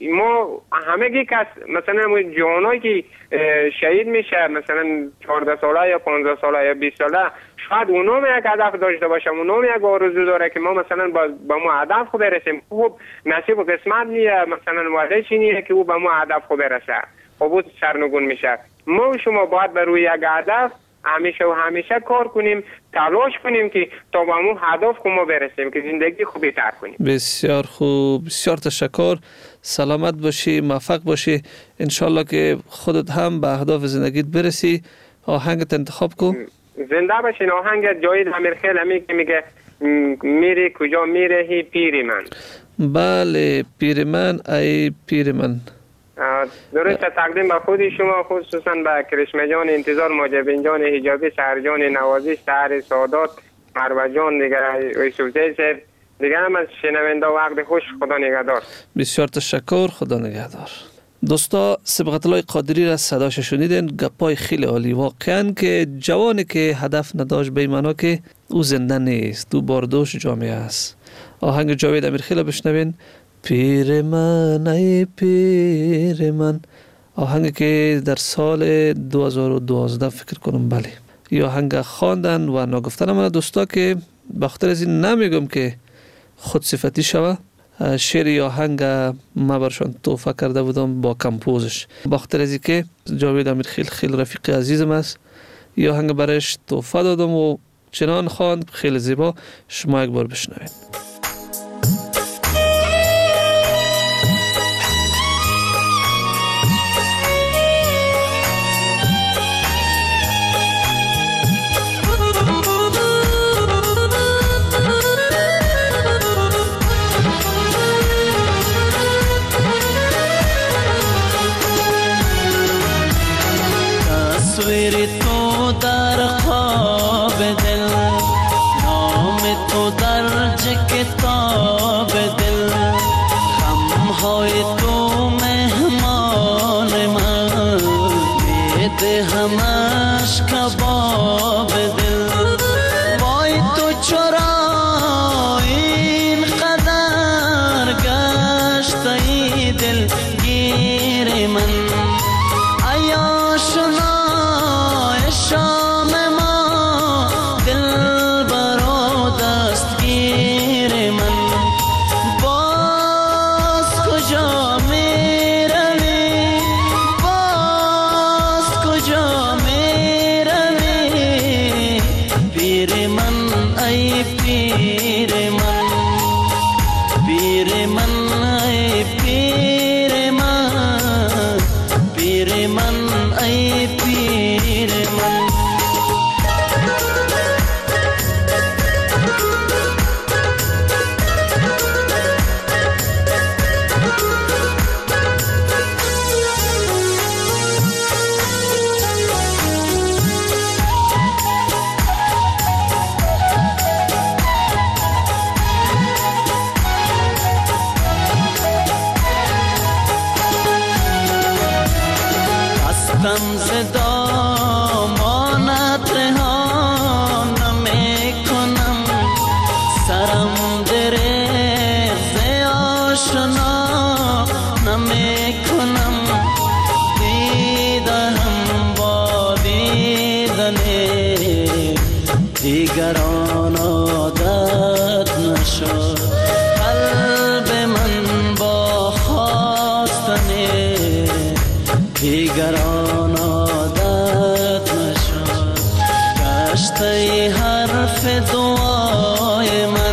ما همه کس مثلا جوانایی که شهید میشه مثلا چهارده ساله یا پانزده ساله یا بیست ساله، شاید اونم یک هدف داشته باشه، اونم یک آرزو داره که ما مثلا با, با ما هدف خو برسیم. خوب نصیب و قسمت نیه مثلا وعده چی نیه که او با ما هدف خو برسه، خب سرنگون میشه. ما و شما باید بر روی یک هدف همیشه و همیشه کار کنیم، تلاش کنیم که تا به اون هدف خو ما برسیم که زندگی خوبی تر کنیم. بسیار خوب، بسیار تشکر. سلامت باشی، موفق باشی، انشالله که خودت هم به اهداف زندگیت برسی. آهنگت انتخاب کن. زنده باشین. آهنگ جاید امیرخیل همی که میگه میری کجا میرهی پیر من. بله پیر من ای پیر من. درست تقدیم به خود شما، خصوصا به کرشمه جان انتظار، ماجبین جان حجابی، شهر جان نوازی، شهر سادات، مروه جان دیگر، یوسف زی صاحب، دیگه هم از شنونده وقت خوش. خدا نگهدار. بسیار تشکر. خدا نگهدار. دوستا، سبقت الله قادری را صداش شنیدین. گپای خیلی عالی. واقعا که جوانی که هدف نداشت به معنا که او زنده نیست، او باردوش جامعه است. آهنگ جاوید امیرخیل بشنوین. پیر من ای پیر من، آهنگ که در سال دو هزار و دوازده فکر کنم، بله، یا آهنگ خواندن و نگفتن من دوستا که بخاطر از این نمیگم که خود صفتی شوه، شعر یا آهنگ ما برشان توفه کرده بودم با کمپوزش. بخاطر از این که جاوید امیرخیل خیلی رفیق عزیزم است، یا آهنگ برش توفه دادم و چنان خواند، خیلی زیبا. شما یک بار بشنوید. تصویر تو در خواب دل، نام تو در کتاب دل، خمهای تو مهمان من، میده همش کباب دل. وای تو چرا این قدر گشت ای دل گیر من، ایا شنای شام ما دل برا دستگیر من. باز کجا می روی، باز کجا می روی، پیر من ای پیر من، پیر من ای پیر من، پیر من ای پیر من. هستم ز دامانت رها نمی کنم، سرم دریغ ز آشنا نمی کنم، دیدم با دیدن دیگران عادت نشد، قلب من با خواستن دیگران عادت نشد. گشته حرف دعای من،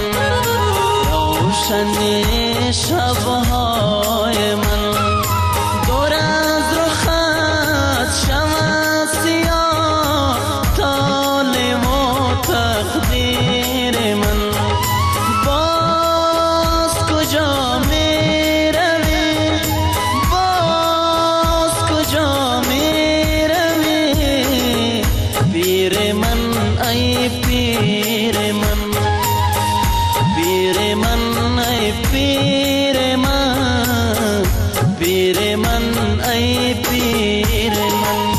روشنی شبهای من، دور از رخت شمع سیاه طالب و تقدیر من. باز کجا می روی، باز کجا می روی، پیر من ای پیر من، پیر من ای پیر من، پیر من ای پیر من.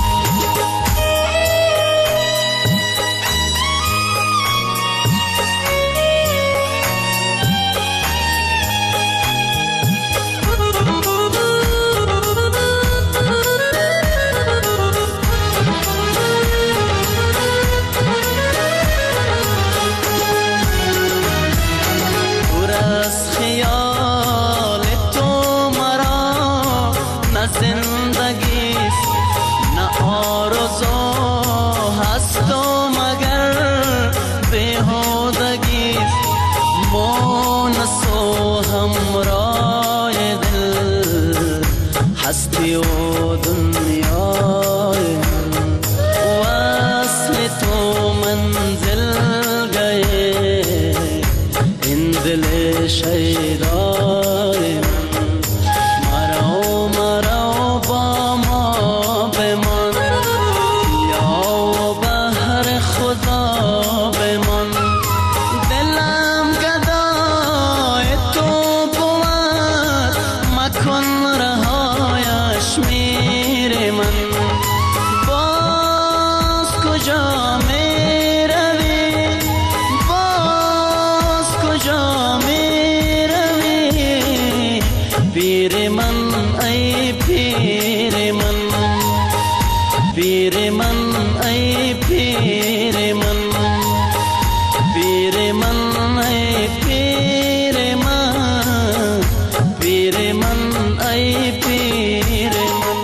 دور از خیال تو مرا نه زندگیست نه آرزو هست و مگر بیهودگیست، مونس و همراه دل، هستی و دنیای من، وصل تو منزل گئے این دل شیدای من. مرا مرا با ما بمان، یا بهر خدا بمان، دلم گدا کن رهایش میره من باز کجا می روی باز کجا می روی پیر من ای پیر من پیر من ای پیر من پیر من ای پیر من پیر من ای پیر من.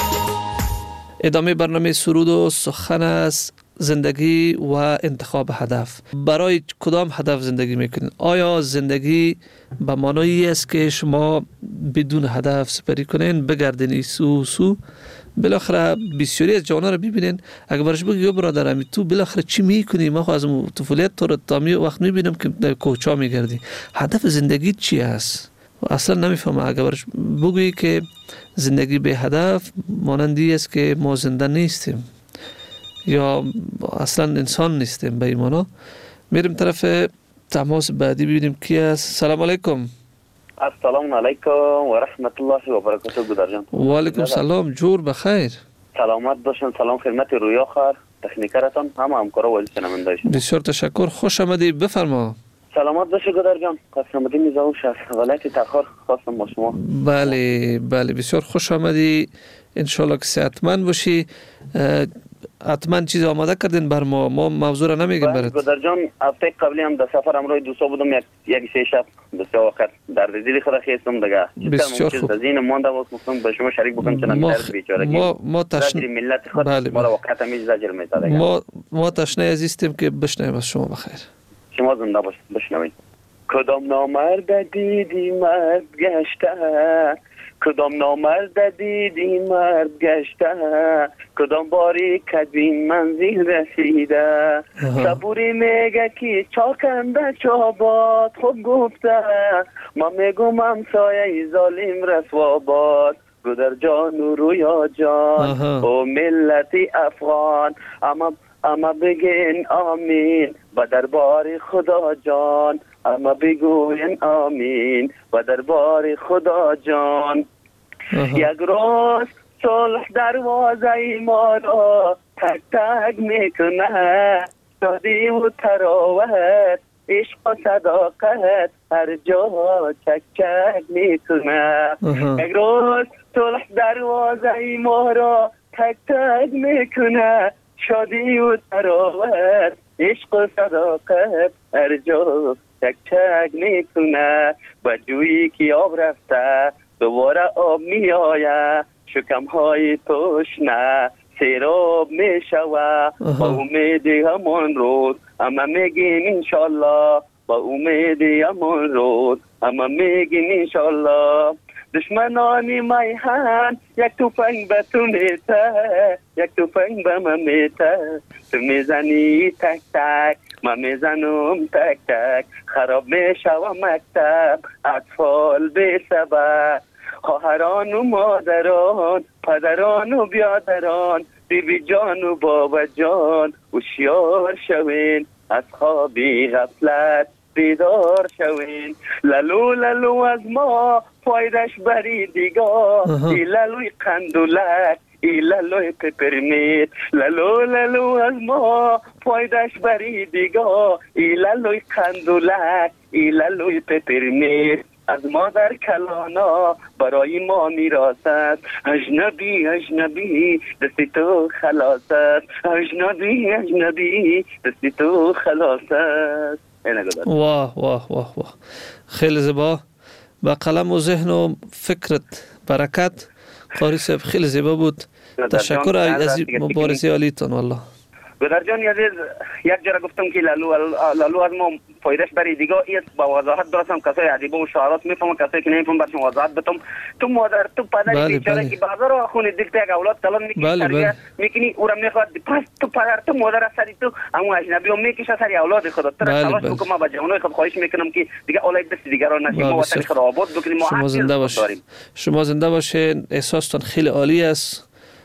ادامه برنامه سرود و سخن است زندگی و انتخاب هدف. برای کدام هدف زندگی میکنید؟ آیا زندگی به معنایی است که شما بدون هدف سپری کنین بگردین ای سو سو؟ بالاخره بسیاری از جوانا رو ببینین اگر برش بگی برادرم تو بالاخره چی میکنی؟ ما خو از طفولیت تو رو تامی وقت میبینم که در کوچا میگردی. هدف زندگی چی است؟ اصلا نمیفهمم. اگر برش بگویی که زندگی به هدف مانندی است که ما زنده نیستیم یا اصلا انسان نیستیم به ایمانا. میریم طرف تماس بعدی ببینیم کی است. سلام علیکم. السلام علیکم و رحمت الله و برکاته گودر جان. و علیکم سلام. جور بخیر. سلامت باشین. سلام خدمت رویا خار تکنیکرتان همه همکارا و شنوندگان. بسیار تشکر. خوش آمدی. بفرما. سلامت باشی گودر جان. خوش آمدی میزاو شهر ولایت تخار خواستم با شما. بله بله بسیار خوش آمدی. ان شاء الله که صحتمند باشی. حتما چیز آماده کردین بر ما. ما موضوع را نمیگیم برات. گودر جان هفته قبلی هم در سفر امروز دو سه بودم یک یک سه شب بسیار وقت در دل خود خیستم دیگه. بسیار خوب. از این مونده واسه مفتم به شما شریک بکنم چون ما در بیچارگی. ما ما تشنه ملت خود بله ما وقت همیشه زجر میزنه. ما ما تشنه عزیزیم که بشنویم از شما. بخیر. شما زنده باشید. بشنوید. کدام نامرد دیدی مرد گشته کدام نامرد دیدی مرد گشته کدام باری کدین منزل رسیده صبوری میگه که چاکنده چابات خوب گفته ما میگم همسایه ظالم رسوا باد گودر جان و رویا جان و ملت افغان اما اما بگین آمین و دربار خدا جان اما بگوین آمین و دربار خدا جان. یک روز صلح دروازه ما را تک تک میکنه شادی و تراوت عشق و صداقت هر جا چک چک میکنه. یک روز صلح دروازه ما را تک تک میکنه شادی و تراوت عشق و صداقت هر جا چک چک میکنه. با جویی که آب رفته دوباره آب می آید شکم های تشنه سیراب می شود با امید همان روز اما میگیم انشالله با امید همان روز اما میگیم انشالله. دشمنانی میهن یک توفنگ به تو میته یک توفنگ به من میته تو میزنی تک تک من میزنم تک تک خراب میشوم مکتب اطفال بی سبب خواهران و مادران پدران و بیادران بیبی جان و بابا جان هوشیار شوین از خوابی غفلت بیدار شوین. لالو لالو از ما فایدش بری دیگاه ای لالوی قندولک ای لالوی پپرمیت لالو لالو از ما فایدش بری دیگاه ای لالوی قندولک ای لالوی پپرمیت از مادر کلانا برای ما میراث است اجنبی اجنبی دستی تو خلاص است اجنبی اجنبی دستی تو خلاص است. واه واه واه واه خیلی زیبا. با قلم و ذهن و فکرت برکت. قاری صاحب خیلی زیبا بود. تشکر از مبارزه عالیتون والله. گودر جان عزیز یک جا گفتم که لالو لالو از ما فایدهش برای دیگه ایت با وضاحت درستم کسای ادیب و شعرات میفهمن کسایی که نمیفهمن برشون وضاحت بتم. تو مادر تو پدر بیچاره که بازار خون دل تگ اولاد کلان میکنی میکنی اورم میخواد پس تو پدر تو مادر سری تو اما اجنبی و میکشه سری اولاد خودت تو تلاش بکن. ما با جوانای خود خواهش میکنم که دیگه اولاد دست دیگران نشیم ما وطن خود آباد بکنیم. ما شما زنده باشین. شما زنده باشین. احساستون خیلی عالی است.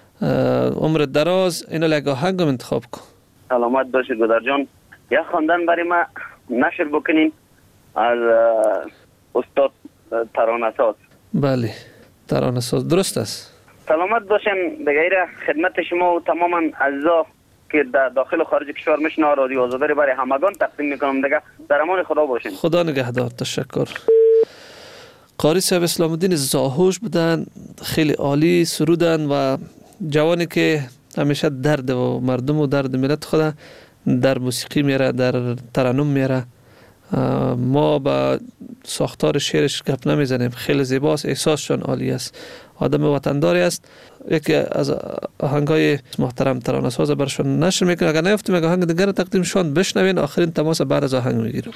عمر دراز. اینو لگاهنگم انتخاب کن. سلامت باشید گودر جان. یا خواندن برای ما نشر بکنیم از استاد ترانه‌ساز. بله ترانه ساز. درست است؟ سلامت باشین. دیگه خدمت شما و تمام اعضا که در داخل و خارج کشور میشنه رادیو آزادی برای همگان تقدیم میکنم. دیگه در امان خدا باشین. خدا نگهدار. تشکر. قاری صاحب اسلام الدین زاهوش بودن، خیلی عالی سرودن و جوانی که همیشه درد و مردم و درد ملت خود در موسیقی میره، در ترنم میره. ما با ساختار شعرش گپ نمیزنیم، خیلی زیباست، احساسشون عالی است، آدم وطنداری است. یکی از آهنگای محترم ترانه ساز برشون نشر میکنه. اگر نیفتیم اگه آهنگ دیگر تقدیم شون بشنوین، آخرین تماس بعد از آهنگ میگیرم.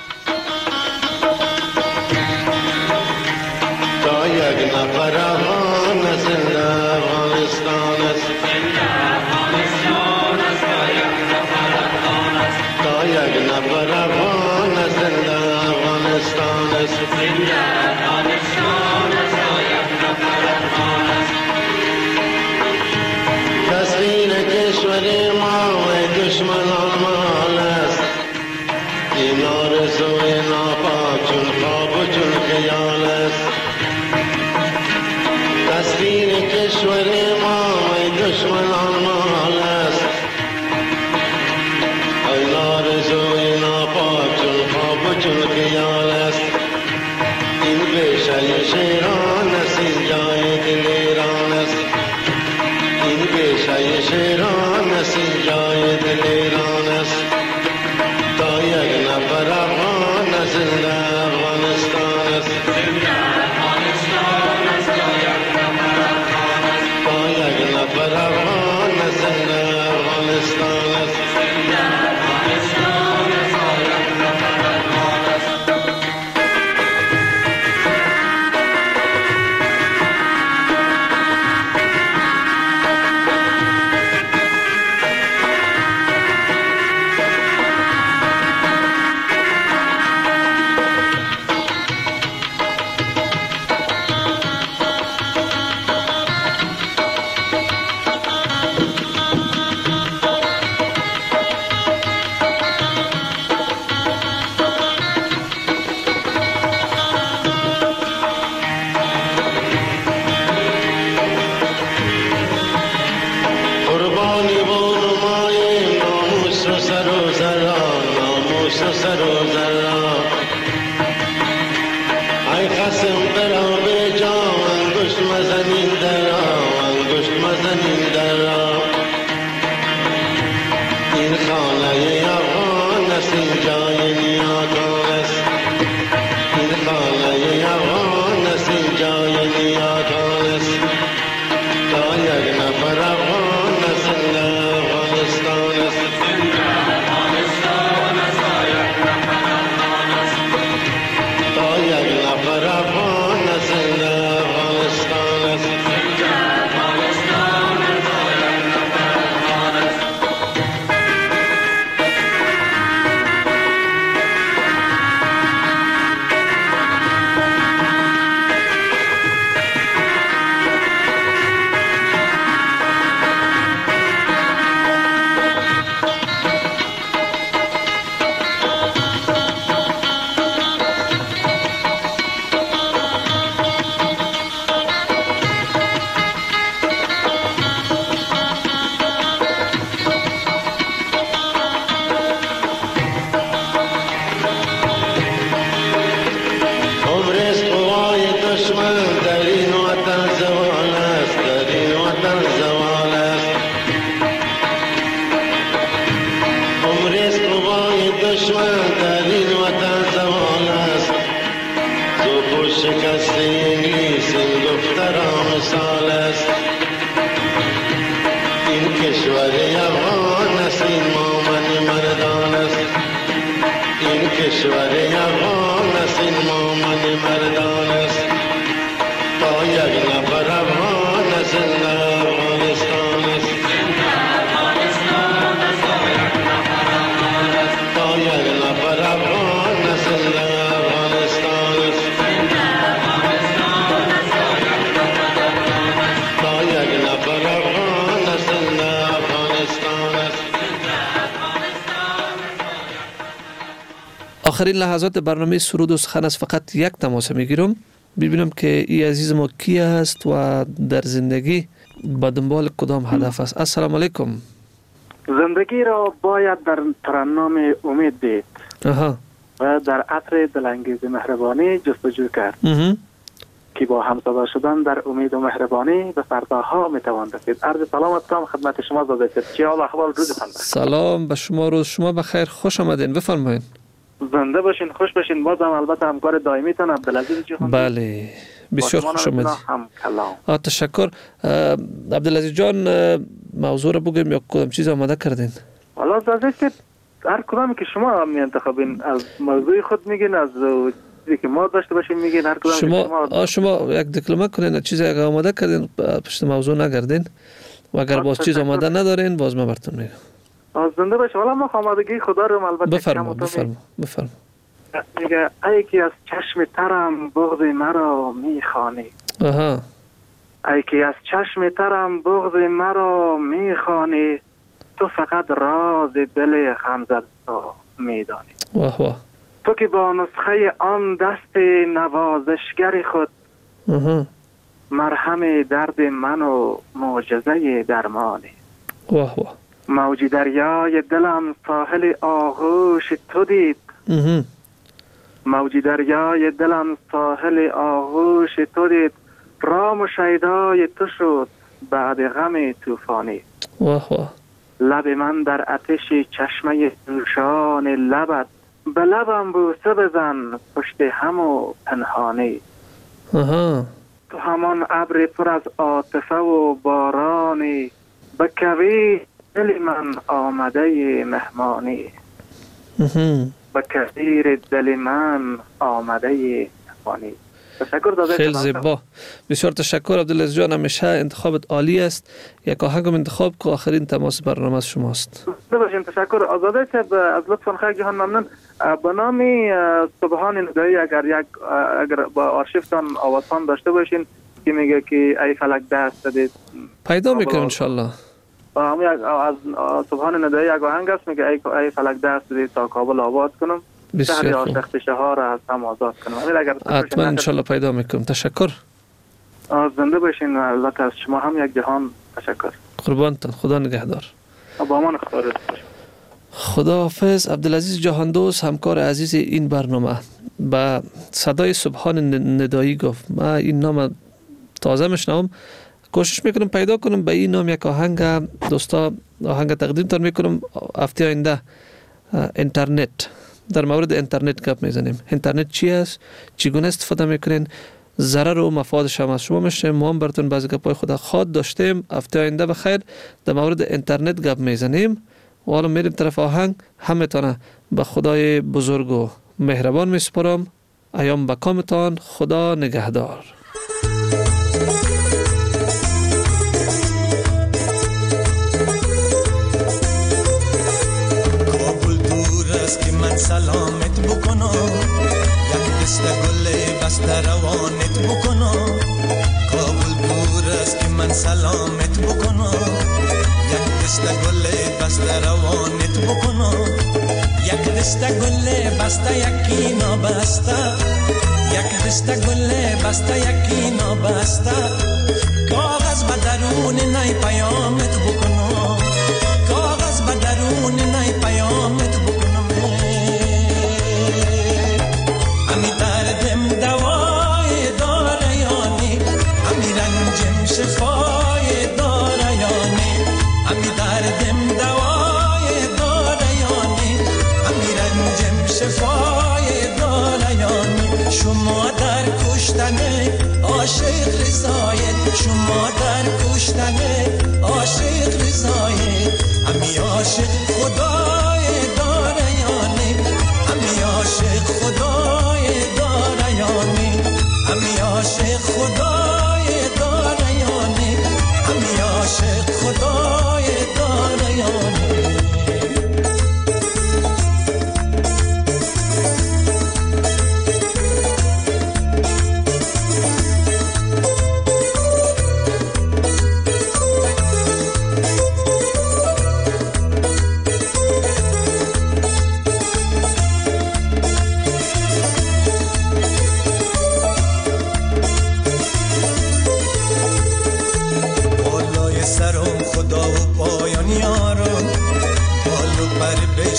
تا یک نفر افغان زنده افغانستان است، تا یک نفر افغان زنده افغانستان است، تصویر کشور ما و دشمنان مال است، این آرزوی ناپاک چون خواب و چون خیال است، تصویر کشور ما و دشمنان مال است، این آرزوی ناپاک چون خواب و چون خیال است، این بیشه شیران است، این جای دل ایران است، این بیشه شیران است، این جای دل ایران است، تا یک نفر افغان زنده افغانستان است، تا یک نفر افغان زنده افغانستان است. آخرین لحظات برنامه سرود و سخن است. فقط یک تماس میگیرم. ببینم که این عزیز ما کی است و در زندگی به دنبال کدام هدف است. السلام علیکم. زندگی را باید در ترنم امید دید آها. و در عطر دلانگیز مهربانی جستجو کرد اه. که با همصدا شدن در امید و مهربانی به فرداها میتوان رسید. عرض سلامت کنم خدمت شما زاده. چه حال احوال روزتان؟ سلام به شما، روز شما بخیر، خوش آمدین، بفرمایید. زنده باشین، خوش باشین. بازم البته همکار دائمی تان عبدالعزیز جهان. بله بسیار خوش آمدید. آ تشکر. عبدالعزیز جان موضوع رو بگیم یا کدام چیز آماده کردین؟ والا زاده که هر کدامی که شما می انتخابین، از موضوع خود میگین، از چیزی که ما داشته باشیم میگین، هر کدام شما شما آ شما یک دکلمه کنین، چیزی اگه آماده کردین پشت موضوع نگردین و اگر باز چیز آماده ندارین باز ما براتون میگم. از زنده باشه. والا ما آمادگی خدا رو البته بفرما بفرما بفرما. میگه ای که از چشم ترم بغض مرا میخوانی. آها. ای که از چشم ترم بغض مرا میخوانی، تو فقط راز دل غمزده را میدانی. واه واه. تو که با نسخه آن دست نوازشگر خود آها. مرهم درد من و معجزه درمانی. واه واه. موج دریای دلم ساحل آغوش تو دید. اها. موج دریای دلم ساحل آغوش تو دید، رام و شیدای تو شد بعد غم طوفانی. واه واه. لب من در آتش چشمه جوشان لبت، به لبم بوسه بزن پشت هم و پنهانی. آها. تو همان ابر پر از عاطفه و بارانی، به کوی دل من آمده مهمانی. اها. به کثیر دل من آمده مهمانی. تشکر داده. خیلی زیبا. بسیار تشکر عبدالعزیز جان، همیشه انتخابت عالی است. یک آهنگم انتخاب که آخرین تماس برنامه از شماست. باشین. تشکر آزاده صاحب، از لطفاً خیلی جهان ممنون. به نام سبحان ندایی اگر یک اگر با آرشیفتان آوازخوان داشته باشین که میگه که ای فلک دست دادید، پیدا میکنم ان شاء الله. هم یک از سبحان ندایی یک آهنگ است میگه ای ای فلک دست دادید تا کابل آباد کنم، شهر عاشق شها را از هم آزاد کنم. حتما ان شاء الله پیدا میکنم. تشکر. زنده باشین. البته از شما هم یک جهان تشکر. قربانتان. خدا نگهدار. با امان خدا. خدا حافظ. عبدالعزیز جهاندوست همکار عزیز این برنامه با صدای سبحان ندایی گفت. من این نام تازه میشنوم، کوشش میکنم پیدا کنم به این نام یک آهنگ دوستا آهنگ تقدیم تان میکنم. هفته آینده اینترنت، در مورد اینترنت گپ میزنیم. اینترنت چی است، چگونه استفاده میکنین، ضرر و مفادش هم از شما میشه. ما هم براتون بعضی گپای خود خواد داشتیم. هفته آینده بخیر در مورد اینترنت گپ میزنیم. و حالا میریم طرف آهنگ. همتان به خدای بزرگ و مهربان میسپارم. ایام بکامتان. خدا نگهدار. کابل دور است که من سلامت بکنم، یک دست گل بسته روانت بکنم. کابل دور است که من سلامت بکنم، یک دست گل بسته روانت بکنم. یک دست گل بسته یکی نابسته، یک دست گل بسته یکی نابسته. کاغذ به درون نی پیامت بکنم، کاغذ به درون نی پیامت بکنم. امی دردم دوای داره یانی، امی رنجم شفای داره یانی. امی دردم دوای داره یانی، امی رنجم شفای داره یانی. شما در کشتن عاشق رضایت، شما در کشتن عاشق رضایت. امی عاشق خدای داره یانی، امی عاشق خدای داره یانی. امی عاشق خدای داره یانی، امی عاشق خدای داره یانی.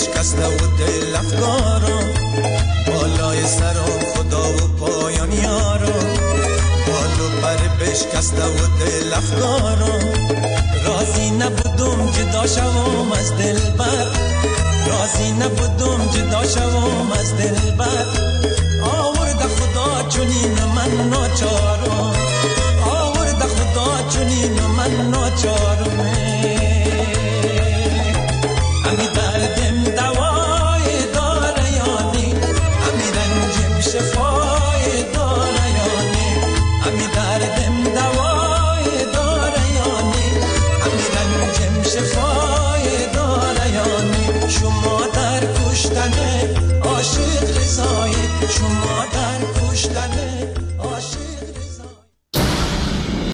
بشکسته و دل افکارم بالای سرم خدا و پایان یارم بالو پر بشکسته و دل افکارم راضی نبودم جدا شوم از دل بر راضی نبودم جدا شوم از دل بر آورد خدا چنین من ناچارم